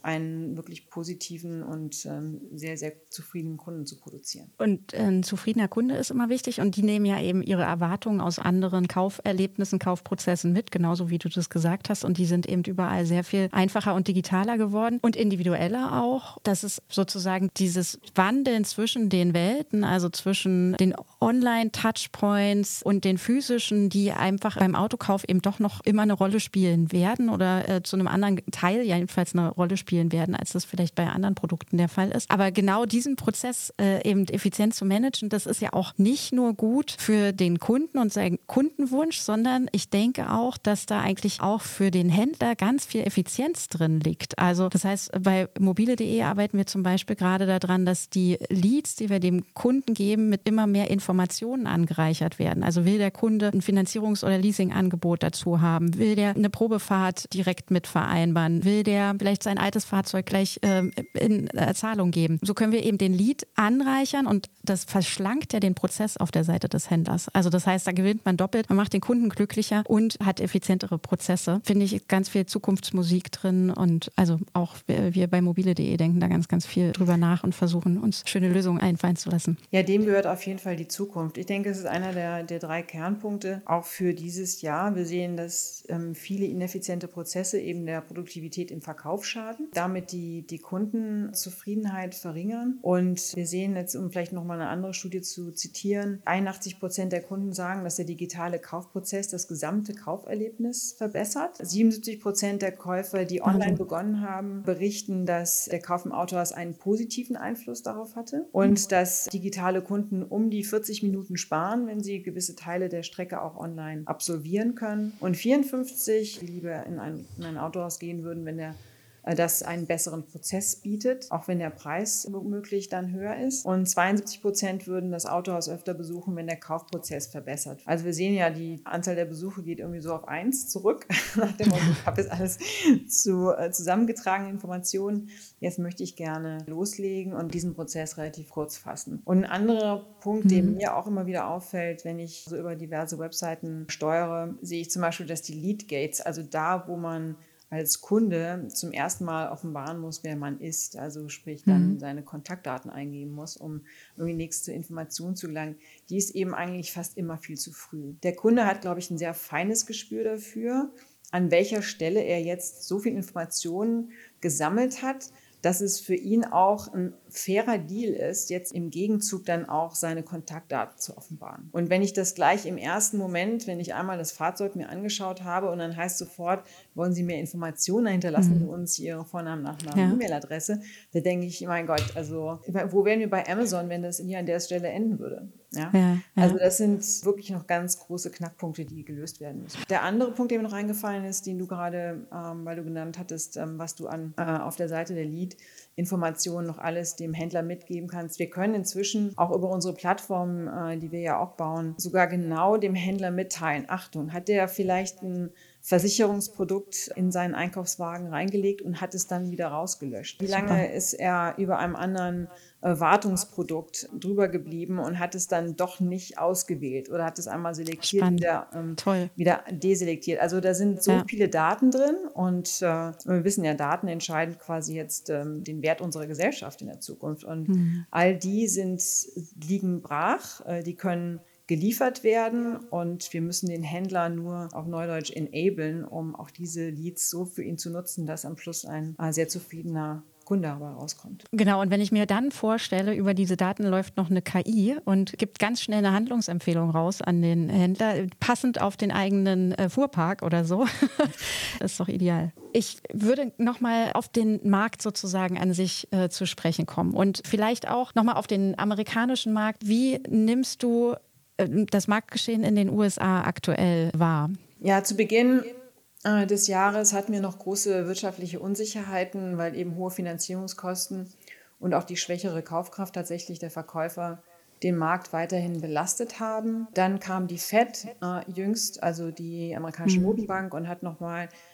einen wirklich positiven und ähm, sehr, sehr zufriedenen Kunden zu produzieren. Und äh, ein zufriedener Kunde ist immer wichtig und die nehmen ja eben ihre Erwartungen aus anderen Kauferlebnissen, Kaufprozessen mit, genauso wie du das gesagt hast, und die sind eben überall sehr viel einfacher und digitaler geworden und individueller auch. Das ist sozusagen dieses Wandeln zwischen den Welten, also zwischen den Online-Touchpoints und den physischen, die einfach beim Autokauf eben doch noch immer eine Rolle spielen werden oder äh, zu einem anderen Teil jedenfalls eine Rolle spielen werden, als das vielleicht bei anderen Produkten der Fall ist. Aber genau diesen Prozess äh, eben effizient zu managen, das ist ja auch nicht nur gut für den Kunden und seinen Kundenwunsch, sondern ich denke auch, dass da eigentlich auch für den Händler ganz viel Effizienz drin liegt. Also das heißt, bei mobile punkt de arbeiten wir zum Beispiel gerade daran, dass die Leads, die wir dem Kunden geben, mit immer mehr Informationen angereichert werden. Also will der Kunde ein Finanzierungs- oder Leasingangebot dazu haben? Will der eine Probefahrt direkt mit vereinbaren? Will der vielleicht sein altes Fahrzeug gleich äh, in äh, Zahlung geben? So können wir eben den Lead anreichern und das verschlankt ja den Prozess auf der Seite des Händlers. Also das heißt, da gewinnt man doppelt, man macht den Kunden glücklicher und hat effizientere Prozesse. Finde ich ganz viel Zukunftsmusik drin und also auch wir bei mobile punkt de denken da ganz, ganz viel drüber nach und versuchen, uns schöne Lösungen einfallen zu lassen. Ja, dem gehört auf jeden Fall die Zukunft. Ich denke, es ist einer der, der drei Kernpunkte auch für dieses Jahr. Wir sehen, dass ähm, viele ineffiziente Prozesse eben der Produktivität im Verkauf schaden, damit die, die Kundenzufriedenheit verringern. Und wir sehen jetzt, um vielleicht nochmal eine andere Studie zu zitieren, einundachtzig Prozent der Kunden sagen, dass der digitale Kaufprozess das gesamte Kauferlebnis verbessert. siebenundsiebzig Prozent der Käufer, die online begonnen haben, berichten, dass der Kauf im Autohaus einen positiven Einfluss darauf hatte und dass digitale Kunden um die vierzig Minuten sparen, wenn sie gewisse Teile der Strecke auch online absolvieren können. Und vierundfünfzig lieber in ein, in ein Autohaus gehen würden, wenn der das einen besseren Prozess bietet, auch wenn der Preis womöglich dann höher ist. Und zweiundsiebzig Prozent würden das Autohaus öfter besuchen, wenn der Kaufprozess verbessert wird. Also wir sehen ja, die Anzahl der Besuche geht irgendwie so auf eins zurück. Nach dem Motto, ich habe jetzt alles zu äh, zusammengetragene Informationen. Jetzt möchte ich gerne loslegen und diesen Prozess relativ kurz fassen. Und ein anderer Punkt, mhm. der mir auch immer wieder auffällt, wenn ich so über diverse Webseiten steuere, sehe ich zum Beispiel, dass die Lead Gates, also da, wo man als Kunde zum ersten Mal offenbaren muss, wer man ist, also sprich dann mhm. seine Kontaktdaten eingeben muss, um irgendwie nächste Informationen zu gelangen, die ist eben eigentlich fast immer viel zu früh. Der Kunde hat, glaube ich, ein sehr feines Gespür dafür, an welcher Stelle er jetzt so viel Informationen gesammelt hat, dass es für ihn auch ein fairer Deal ist, jetzt im Gegenzug dann auch seine Kontaktdaten zu offenbaren. Und wenn ich das gleich im ersten Moment, wenn ich einmal das Fahrzeug mir angeschaut habe und dann heißt sofort, wollen Sie mir Informationen hinterlassen, mhm. uns Ihre Vornamen, Nachnamen, ja. E-Mail-Adresse, da denke ich, mein Gott, also wo wären wir bei Amazon, wenn das hier an der Stelle enden würde? Ja? Ja, ja. Also das sind wirklich noch ganz große Knackpunkte, die gelöst werden müssen. Der andere Punkt, der mir noch eingefallen ist, den du gerade, ähm, weil du genannt hattest, ähm, was du an äh, auf der Seite der Lead Informationen noch alles dem Händler mitgeben kannst. Wir können inzwischen auch über unsere Plattform, äh, die wir ja auch bauen, sogar genau dem Händler mitteilen. Achtung, hat der vielleicht ein Versicherungsprodukt in seinen Einkaufswagen reingelegt und hat es dann wieder rausgelöscht? Wie lange Super. Ist er über einem anderen äh, Wartungsprodukt drüber geblieben und hat es dann doch nicht ausgewählt oder hat es einmal selektiert, wieder, ähm, wieder deselektiert? Also da sind so ja. viele Daten drin und äh, wir wissen ja, Daten entscheiden quasi jetzt ähm, den Wert unserer Gesellschaft in der Zukunft und mhm. all die sind, liegen brach, äh, die können geliefert werden und wir müssen den Händler nur auf Neudeutsch enablen, um auch diese Leads so für ihn zu nutzen, dass am Schluss ein sehr zufriedener Kunde dabei rauskommt. Genau, und wenn ich mir dann vorstelle, über diese Daten läuft noch eine K I und gibt ganz schnell eine Handlungsempfehlung raus an den Händler, passend auf den eigenen äh, Fuhrpark oder so, das ist doch ideal. Ich würde nochmal auf den Markt sozusagen an sich äh, zu sprechen kommen und vielleicht auch nochmal auf den amerikanischen Markt. Wie nimmst du das Marktgeschehen in den U S A aktuell wahr? Ja, zu Beginn äh, des Jahres hatten wir noch große wirtschaftliche Unsicherheiten, weil eben hohe Finanzierungskosten und auch die schwächere Kaufkraft tatsächlich der Verkäufer den Markt weiterhin belastet haben. Dann kam die Fed äh, jüngst, also die amerikanische mhm. Notenbank, und hat nochmal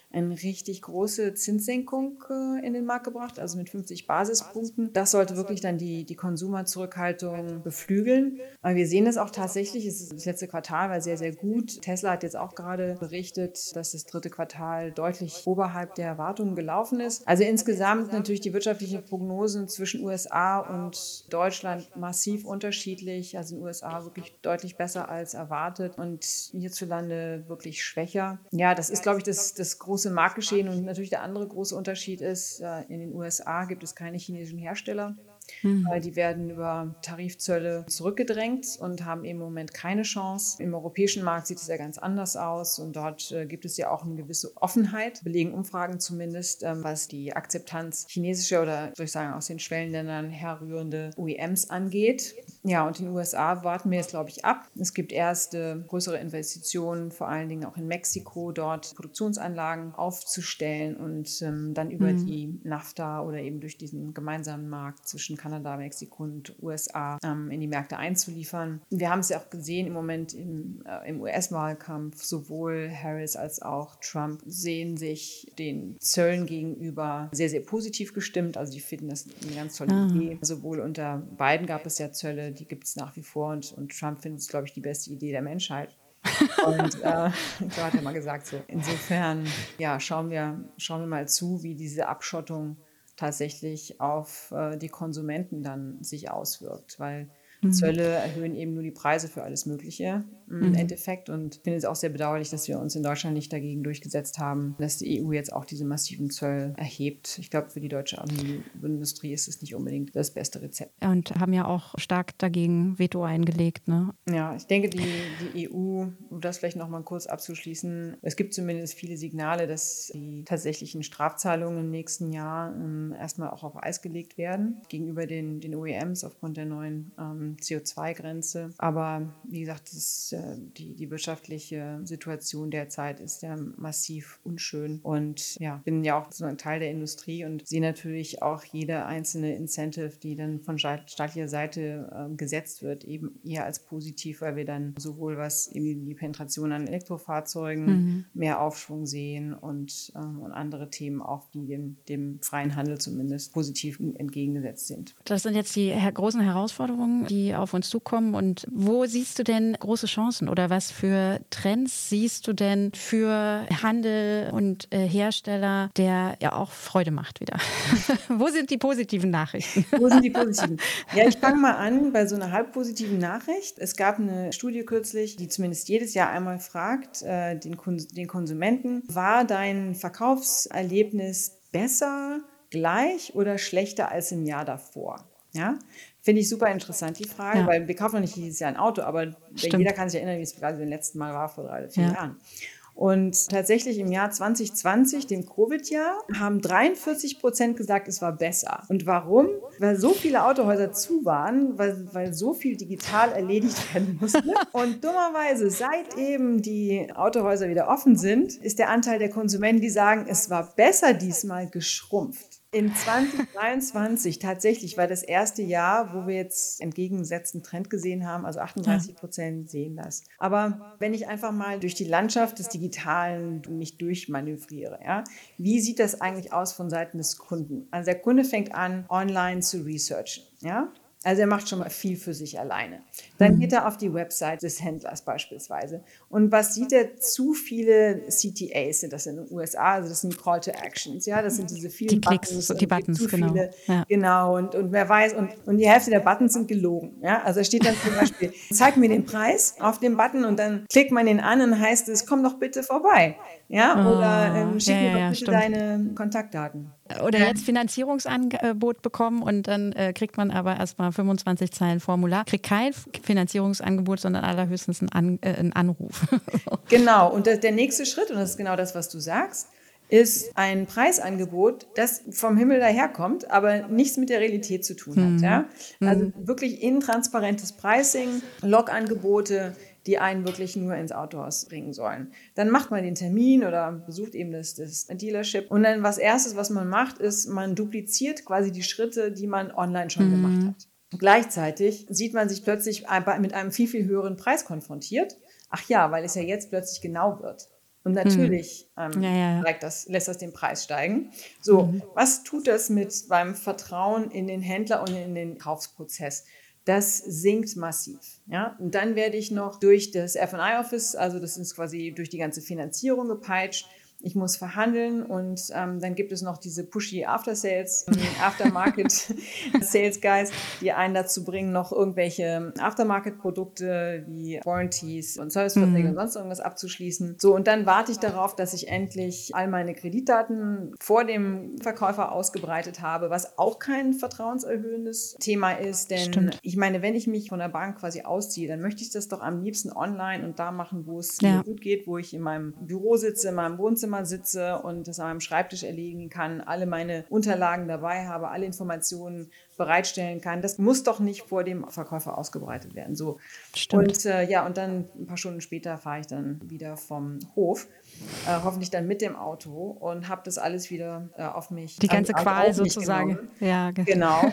eine richtig große Zinssenkung äh, in den Markt gebracht, also mit fünfzig Basispunkten. Das sollte wirklich dann die, die Konsumerzurückhaltung beflügeln. Aber wir sehen es auch tatsächlich, es ist das letzte Quartal war sehr, sehr gut. Tesla hat jetzt auch gerade berichtet, dass das dritte Quartal deutlich oberhalb der Erwartungen gelaufen ist. Also insgesamt natürlich die wirtschaftlichen Prognosen zwischen U S A und Deutschland massiv unterschiedlich. Also in den U S A wirklich deutlich besser als erwartet und hierzulande wirklich schwächer. Ja, das ist, glaube ich, das, das große Marktgeschehen. Und natürlich der andere große Unterschied ist, in den U S A gibt es keine chinesischen Hersteller. Hm. Die werden über Tarifzölle zurückgedrängt und haben im Moment keine Chance. Im europäischen Markt sieht es ja ganz anders aus und dort äh, gibt es ja auch eine gewisse Offenheit, belegen Umfragen zumindest, ähm, was die Akzeptanz chinesischer oder soll ich sagen aus den Schwellenländern herrührende O E Ms angeht. Ja, und in den U S A warten wir jetzt, glaube ich, ab. Es gibt erste größere Investitionen, vor allen Dingen auch in Mexiko, dort Produktionsanlagen aufzustellen und ähm, dann über hm. die NAFTA oder eben durch diesen gemeinsamen Markt zwischen Kanada, Mexiko und U S A ähm, in die Märkte einzuliefern. Wir haben es ja auch gesehen im Moment im, äh, im U S-Wahlkampf, sowohl Harris als auch Trump sehen sich den Zöllen gegenüber sehr, sehr positiv gestimmt. Also die finden das eine ganz tolle ah. Idee. Sowohl unter Biden gab es ja Zölle, die gibt es nach wie vor und, und Trump findet es, glaube ich, die beste Idee der Menschheit. Und äh, so hat er mal gesagt, so insofern ja, schauen wir, schauen wir mal zu, wie diese Abschottung tatsächlich auf äh, die Konsumenten dann sich auswirkt, weil mhm. Zölle erhöhen eben nur die Preise für alles Mögliche im mhm. Endeffekt und ich finde es auch sehr bedauerlich, dass wir uns in Deutschland nicht dagegen durchgesetzt haben, dass die E U jetzt auch diese massiven Zölle erhebt. Ich glaube, für die deutsche Automobilindustrie ist es nicht unbedingt das beste Rezept. Und haben ja auch stark dagegen Veto eingelegt, ne? Ja, ich denke, die, die E U, um das vielleicht noch mal kurz abzuschließen, es gibt zumindest viele Signale, dass die tatsächlichen Strafzahlungen im nächsten Jahr ähm, erstmal auch auf Eis gelegt werden gegenüber den, den O E Ms aufgrund der neuen ähm, C O zwei Grenze. Aber wie gesagt, das, äh, die, die wirtschaftliche Situation derzeit ist ja massiv unschön. Und ja, bin ja auch so ein Teil der Industrie und sehe natürlich auch jede einzelne Incentive, die dann von staatlicher Seite äh, gesetzt wird, eben eher als positiv, weil wir dann sowohl was eben die Penetration an Elektrofahrzeugen mhm. mehr Aufschwung sehen und, ähm, und andere Themen auch, die dem, dem freien Handel zumindest positiv entgegengesetzt sind. Das sind jetzt die her- großen Herausforderungen, die auf uns zukommen. Und wo siehst du denn große Chancen oder was für Trends siehst du denn für Handel und äh, Hersteller, der ja auch Freude macht wieder? Wo sind die positiven Nachrichten? Wo sind die positiven? Ja, ich fange mal an bei so einer halb positiven Nachricht. Es gab eine Studie kürzlich, die zumindest jedes Jahr einmal fragt, äh, den, Kons- den Konsumenten, war dein Verkaufserlebnis besser, gleich oder schlechter als im Jahr davor? Ja, finde ich super interessant, die Frage, ja. weil wir kaufen noch nicht jedes Jahr ein Auto, aber Stimmt. jeder kann sich erinnern, wie es gerade beim letzten Mal war, vor drei oder vier ja. Jahren. Und tatsächlich im Jahr zwanzig zwanzig, dem Covid-Jahr, haben dreiundvierzig Prozent gesagt, es war besser. Und warum? Weil so viele Autohäuser zu waren, weil, weil so viel digital erledigt werden musste. Und dummerweise, seit eben die Autohäuser wieder offen sind, ist der Anteil der Konsumenten, die sagen, es war besser diesmal, geschrumpft. In zwanzig dreiundzwanzig tatsächlich war das erste Jahr, wo wir jetzt entgegengesetzten Trend gesehen haben, also achtunddreißig Prozent sehen das. Aber wenn ich einfach mal durch die Landschaft des Digitalen mich durchmanövriere, ja, wie sieht das eigentlich aus von Seiten des Kunden? Also der Kunde fängt an, online zu researchen, ja. Also er macht schon mal viel für sich alleine. Dann mhm. geht er auf die Website des Händlers beispielsweise. Und was sieht er? Zu viele C T As sind das in den U S A, also das sind Call to Actions, ja, das sind diese vielen die Klicks, Buttons. Die Buttons, zu genau. Viele, ja. Genau, und, und wer weiß, und, und die Hälfte der Buttons sind gelogen, ja. Also da steht dann zum Beispiel, zeig mir den Preis auf dem Button und dann klickt man den an und heißt es, komm doch bitte vorbei, ja, oh, oder ähm, schick ja, mir doch ja, bitte stimmt. deine Kontaktdaten. Oder jetzt Finanzierungsangebot bekommen und dann äh, kriegt man aber erstmal fünfundzwanzig Zeilen Formular, kriegt kein Finanzierungsangebot, sondern allerhöchstens einen, An- äh, einen Anruf. Genau, und der nächste Schritt, und das ist genau das, was du sagst, ist ein Preisangebot, das vom Himmel daherkommt, aber nichts mit der Realität zu tun hat. Hm. Ja? Also hm. wirklich intransparentes Pricing, Log-Angebote, die einen wirklich nur ins Autohaus bringen sollen. Dann macht man den Termin oder besucht eben das, das Dealership. Und dann was Erstes, was man macht, ist, man dupliziert quasi die Schritte, die man online schon mhm. gemacht hat. Gleichzeitig sieht man sich plötzlich mit einem viel, viel höheren Preis konfrontiert. Ach ja, weil es ja jetzt plötzlich genau wird. Und natürlich ähm, Ja, ja, ja. steigt das, lässt das den Preis steigen. So, Mhm. was tut das mit beim Vertrauen in den Händler und in den Kaufprozess? Das sinkt massiv. Ja? Und dann werde ich noch durch das F und I Office, also das ist quasi durch die ganze Finanzierung gepeitscht. Ich muss verhandeln und ähm, dann gibt es noch diese pushy After-Sales, ähm, Aftermarket-Sales-Guys, die einen dazu bringen, noch irgendwelche Aftermarket-Produkte wie Warranties und Serviceverträge Mhm. und sonst irgendwas abzuschließen. So, und dann warte ich darauf, dass ich endlich all meine Kreditdaten vor dem Verkäufer ausgebreitet habe, was auch kein vertrauenserhöhendes Thema ist. Denn Stimmt. ich meine, wenn ich mich von der Bank quasi ausziehe, dann möchte ich das doch am liebsten online und da machen, wo es Ja. mir gut geht, wo ich in meinem Büro sitze, in meinem Wohnzimmer sitze und das an meinem Schreibtisch erledigen kann, alle meine Unterlagen dabei habe, alle Informationen bereitstellen kann. Das muss doch nicht vor dem Verkäufer ausgebreitet werden. So. Stimmt. Und äh, ja, und dann ein paar Stunden später fahre ich dann wieder vom Hof, äh, hoffentlich dann mit dem Auto und habe das alles wieder äh, auf mich. Die ganze also Qual auf mich sozusagen. genommen. Ja, ge- Genau.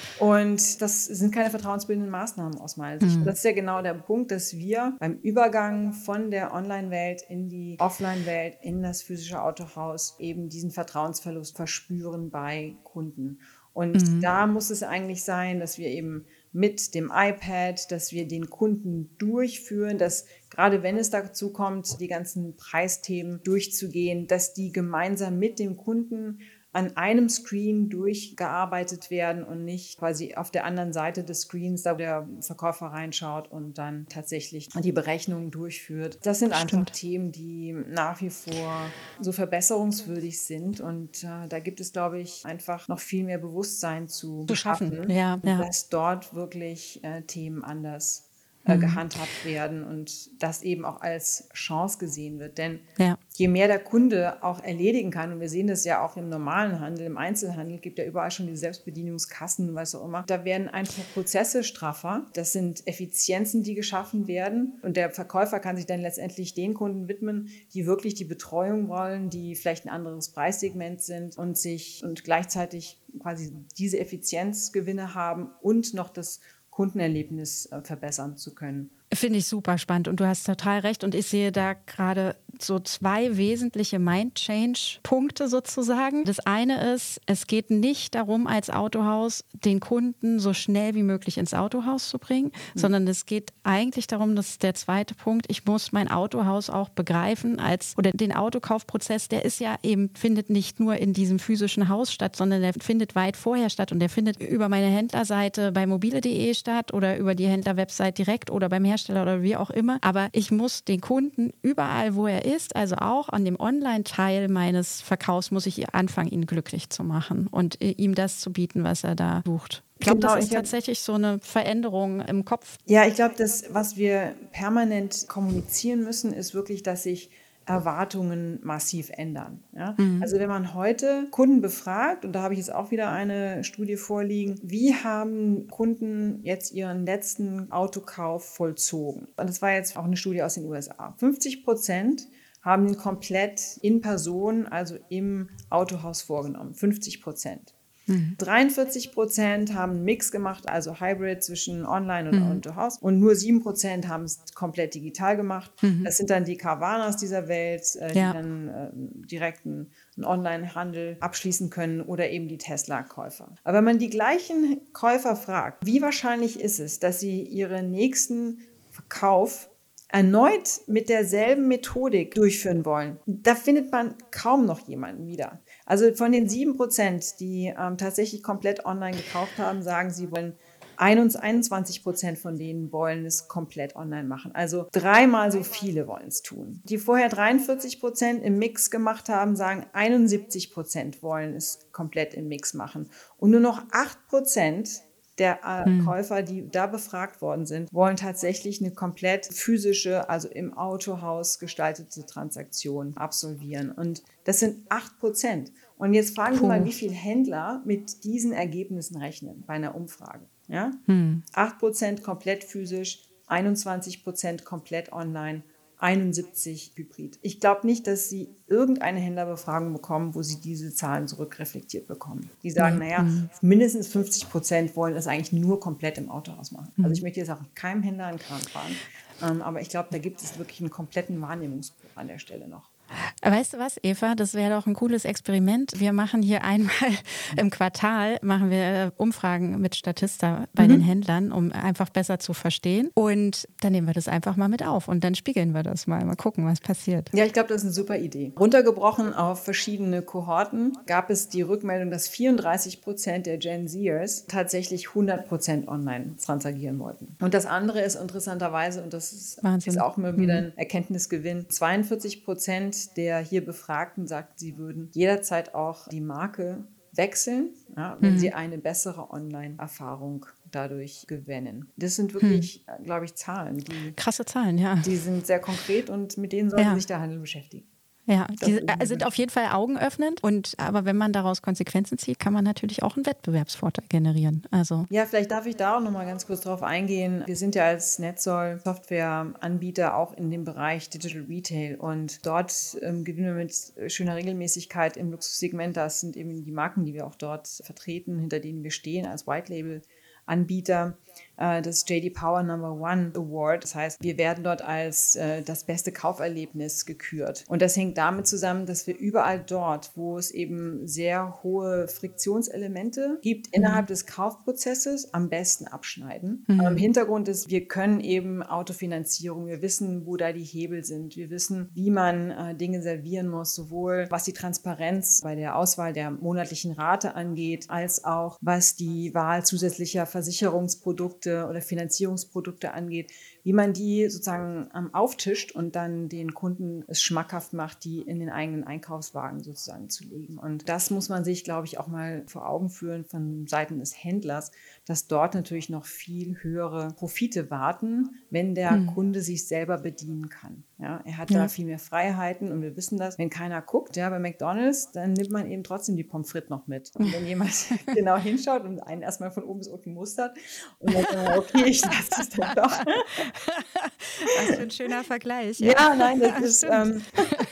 Und das sind keine vertrauensbildenden Maßnahmen aus meiner Sicht. Und das ist ja genau der Punkt, dass wir beim Übergang von der Online-Welt in die Offline-Welt, in das physische Autohaus eben diesen Vertrauensverlust verspüren bei Kunden. Und da muss es eigentlich sein, dass wir eben mit dem iPad, dass wir den Kunden durchführen, dass gerade wenn es dazu kommt, die ganzen Preisthemen durchzugehen, dass die gemeinsam mit dem Kunden an einem Screen durchgearbeitet werden und nicht quasi auf der anderen Seite des Screens, da wo der Verkäufer reinschaut und dann tatsächlich die Berechnungen durchführt. Das sind einfach Stimmt. Themen, die nach wie vor so verbesserungswürdig sind und äh, da gibt es, glaube ich, einfach noch viel mehr Bewusstsein zu, Zu schaffen. schaffen, Ja, ja. dass dort wirklich äh, Themen anders äh, gehandhabt werden und das eben auch als Chance gesehen wird. Denn Ja. je mehr der Kunde auch erledigen kann, und wir sehen das ja auch im normalen Handel, im Einzelhandel, gibt ja überall schon die Selbstbedienungskassen, was auch immer, da werden einfach Prozesse straffer. Das sind Effizienzen, die geschaffen werden und der Verkäufer kann sich dann letztendlich den Kunden widmen, die wirklich die Betreuung wollen, die vielleicht ein anderes Preissegment sind und sich und gleichzeitig quasi diese Effizienzgewinne haben und noch das Kundenerlebnis äh, verbessern zu können. Finde ich super spannend und du hast total recht und ich sehe da gerade so zwei wesentliche Mind-Change-Punkte sozusagen. Das eine ist, es geht nicht darum, als Autohaus den Kunden so schnell wie möglich ins Autohaus zu bringen, mhm. sondern es geht eigentlich darum, das ist der zweite Punkt, ich muss mein Autohaus auch begreifen als, oder den Autokaufprozess, der ist ja eben, findet nicht nur in diesem physischen Haus statt, sondern der findet weit vorher statt und der findet über meine Händlerseite bei mobile punkt de statt oder über die Händlerwebsite direkt oder beim Hersteller oder wie auch immer. Aber ich muss den Kunden überall, wo er ist, also auch an dem Online-Teil meines Verkaufs, muss ich anfangen, ihn glücklich zu machen und ihm das zu bieten, was er da sucht. Ich glaube, Genau, das ist ich hab- tatsächlich so eine Veränderung im Kopf. Ja, ich glaube, das, was wir permanent kommunizieren müssen, ist wirklich, dass sich Erwartungen massiv ändern. Ja? Also wenn man heute Kunden befragt, und da habe ich jetzt auch wieder eine Studie vorliegen, wie haben Kunden jetzt ihren letzten Autokauf vollzogen? Und das war jetzt auch eine Studie aus den U S A. fünfzig Prozent haben ihn komplett in Person, also im Autohaus vorgenommen. fünfzig Prozent. dreiundvierzig Prozent haben einen Mix gemacht, also Hybrid zwischen Online und Autohaus. Und nur sieben Prozent haben es komplett digital gemacht. Das sind dann die Carvanas dieser Welt, äh, Ja. die dann äh, direkt einen, einen Online-Handel abschließen können oder eben die Tesla-Käufer. Aber wenn man die gleichen Käufer fragt, wie wahrscheinlich ist es, dass sie ihren nächsten Verkauf erneut mit derselben Methodik durchführen wollen, da findet man kaum noch jemanden wieder. Also von den sieben Prozent, die ähm, tatsächlich komplett online gekauft haben, sagen, sie wollen einundzwanzig Prozent von denen wollen es komplett online machen. Also dreimal so viele wollen es tun. Die vorher dreiundvierzig Prozent im Mix gemacht haben, sagen einundsiebzig Prozent wollen es komplett im Mix machen. Und nur noch acht Prozent der äh, hm. Käufer, die da befragt worden sind, wollen tatsächlich eine komplett physische, also im Autohaus gestaltete Transaktion absolvieren. Und das sind acht Prozent. Und jetzt fragen Sie mal, wie viele Händler mit diesen Ergebnissen rechnen bei einer Umfrage. Ja? Hm. acht Prozent komplett physisch, einundzwanzig Prozent komplett online, einundsiebzig Hybrid. Ich glaube nicht, dass Sie irgendeine Händlerbefragung bekommen, wo Sie diese Zahlen zurückreflektiert bekommen. Die sagen, mhm. naja, mindestens fünfzig Prozent wollen das eigentlich nur komplett im Autohaus machen. Mhm. Also ich möchte jetzt auch keinem Händler einen Kran fahren, ähm, aber ich glaube, da gibt es wirklich einen kompletten Wahrnehmungsbruch an der Stelle noch. Weißt du was, Eva, das wäre doch ein cooles Experiment. Wir machen hier einmal im Quartal, machen wir Umfragen mit Statista bei mhm. den Händlern, um einfach besser zu verstehen. Und dann nehmen wir das einfach mal mit auf und dann spiegeln wir das mal. Mal gucken, was passiert. Ja, ich glaube, das ist eine super Idee. Runtergebrochen auf verschiedene Kohorten gab es die Rückmeldung, dass vierunddreißig Prozent der Gen Zers tatsächlich hundert Prozent online transagieren wollten. Und das andere ist interessanterweise, und das ist, ist auch immer wieder ein Erkenntnisgewinn, zweiundvierzig Prozent der hier Befragten sagten, sie würden jederzeit auch die Marke wechseln, ja, wenn mhm. sie eine bessere Online-Erfahrung dadurch gewinnen. Das sind wirklich, hm. glaube ich, Zahlen. Die, Krasse Zahlen, ja. Die sind sehr konkret und mit denen sollte ja. sich der Handel beschäftigen. Ja, die sind auf jeden Fall augenöffnend. Und aber wenn man daraus Konsequenzen zieht, kann man natürlich auch einen Wettbewerbsvorteil generieren. Also ja, vielleicht darf ich da auch noch mal ganz kurz drauf eingehen. Wir sind ja als Netzoll Softwareanbieter auch in dem Bereich Digital Retail und dort ähm, gewinnen wir mit schöner Regelmäßigkeit im Luxussegment. Das sind eben die Marken, die wir auch dort vertreten, hinter denen wir stehen als White Label Anbieter, das J D Power Number One Award. Das heißt, wir werden dort als äh, das beste Kauferlebnis gekürt. Und das hängt damit zusammen, dass wir überall dort, wo es eben sehr hohe Friktionselemente gibt, mhm. innerhalb des Kaufprozesses am besten abschneiden. Mhm. Im Hintergrund ist, wir können eben Autofinanzierung, wir wissen, wo da die Hebel sind, wir wissen, wie man äh, Dinge servieren muss, sowohl was die Transparenz bei der Auswahl der monatlichen Rate angeht, als auch was die Wahl zusätzlicher Versicherungsprodukte oder Finanzierungsprodukte angeht, wie man die sozusagen ähm, auftischt und dann den Kunden es schmackhaft macht, die in den eigenen Einkaufswagen sozusagen zu legen. Und das muss man sich, glaube ich, auch mal vor Augen führen von Seiten des Händlers, dass dort natürlich noch viel höhere Profite warten, wenn der hm. Kunde sich selber bedienen kann. Ja, er hat ja. da viel mehr Freiheiten und wir wissen das, wenn keiner guckt, ja, bei McDonald's, dann nimmt man eben trotzdem die Pommes frites noch mit. Und wenn jemand genau hinschaut und einen erstmal von oben bis unten mustert und dann sagt, okay, ich lasse es dann doch. Was für ein schöner Vergleich. Ja, ja nein, das ja, ist, ähm,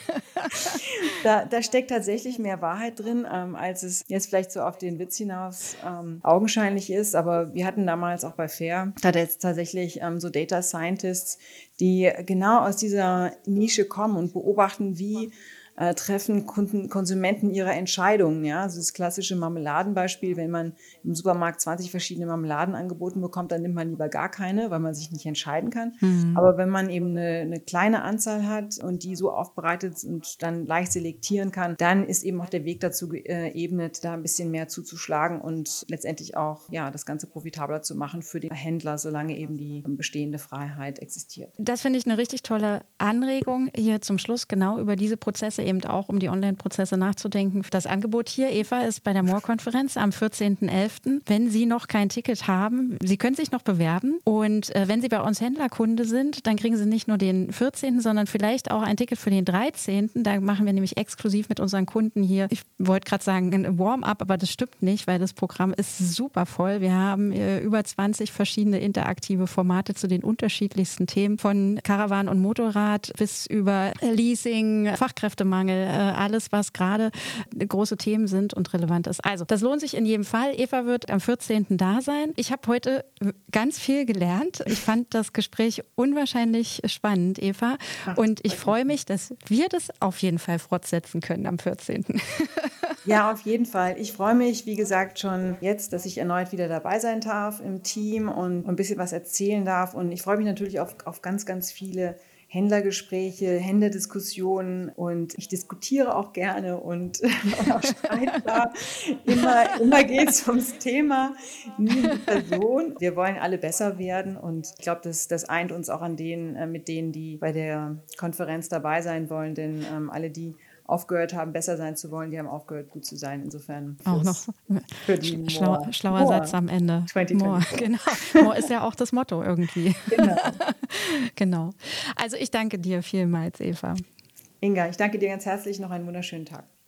da, da steckt tatsächlich mehr Wahrheit drin, ähm, als es jetzt vielleicht so auf den Witz hinaus ähm, augenscheinlich ist. Aber wir hatten damals auch bei Fair, da hat jetzt tatsächlich ähm, so Data Scientists, die genau aus dieser Nische kommen und beobachten, wie äh, treffen Kunden, Konsumenten ihre Entscheidungen. Ja? Also das klassische Marmeladenbeispiel, wenn man im Supermarkt zwanzig verschiedene Marmeladen angeboten bekommt, dann nimmt man lieber gar keine, weil man sich nicht entscheiden kann. Mhm. Aber wenn man eben eine, eine kleine Anzahl hat und die so aufbereitet und dann leicht selektieren kann, dann ist eben auch der Weg dazu geebnet, da ein bisschen mehr zuzuschlagen und letztendlich auch ja, das Ganze profitabler zu machen für den Händler, solange eben die bestehende Freiheit existiert. Das finde ich eine richtig tolle Anregung, hier zum Schluss genau über diese Prozesse eben auch, um die Online-Prozesse nachzudenken. Das Angebot hier, Eva, ist bei der More-Konferenz am vierzehnten elften Wenn Sie noch kein Ticket haben, Sie können sich noch bewerben und äh, wenn Sie bei uns Händlerkunde sind, dann kriegen Sie nicht nur den vierzehnten sondern vielleicht auch ein Ticket für den dreizehnten Da machen wir nämlich exklusiv mit unseren Kunden hier, ich wollte gerade sagen, ein Warm-up, aber das stimmt nicht, weil das Programm ist super voll. Wir haben äh, über zwanzig verschiedene interaktive Formate zu den unterschiedlichsten Themen, von Caravan und Motorrad bis über Leasing, Fachkräftemangel, alles, was gerade große Themen sind und relevant ist. Also, das lohnt sich in jedem Fall. Eva wird am vierzehnten da sein. Ich habe heute ganz viel gelernt. Ich fand das Gespräch unwahrscheinlich spannend, Eva. Und ich freue mich, dass wir das auf jeden Fall fortsetzen können am vierzehnten Ja, auf jeden Fall. Ich freue mich, wie gesagt, schon jetzt, dass ich erneut wieder dabei sein darf im Team und ein bisschen was erzählen darf. Und ich freue mich natürlich auf, auf ganz, ganz viele Händlergespräche, Händlerdiskussionen und ich diskutiere auch gerne und auch streitbar. Immer, immer geht es ums Thema, nie um die Person. Wir wollen alle besser werden und ich glaube, das, das eint uns auch an denen, mit denen, die bei der Konferenz dabei sein wollen, denn ähm, alle, die aufgehört haben, besser sein zu wollen, die haben aufgehört, gut zu sein. Insofern auch noch für die Schlau, schlauer More. Satz am Ende. More. Genau. More ist ja auch das Motto irgendwie. Genau. Genau. Also ich danke dir vielmals, Eva. Inga, ich danke dir ganz herzlich. Noch einen wunderschönen Tag.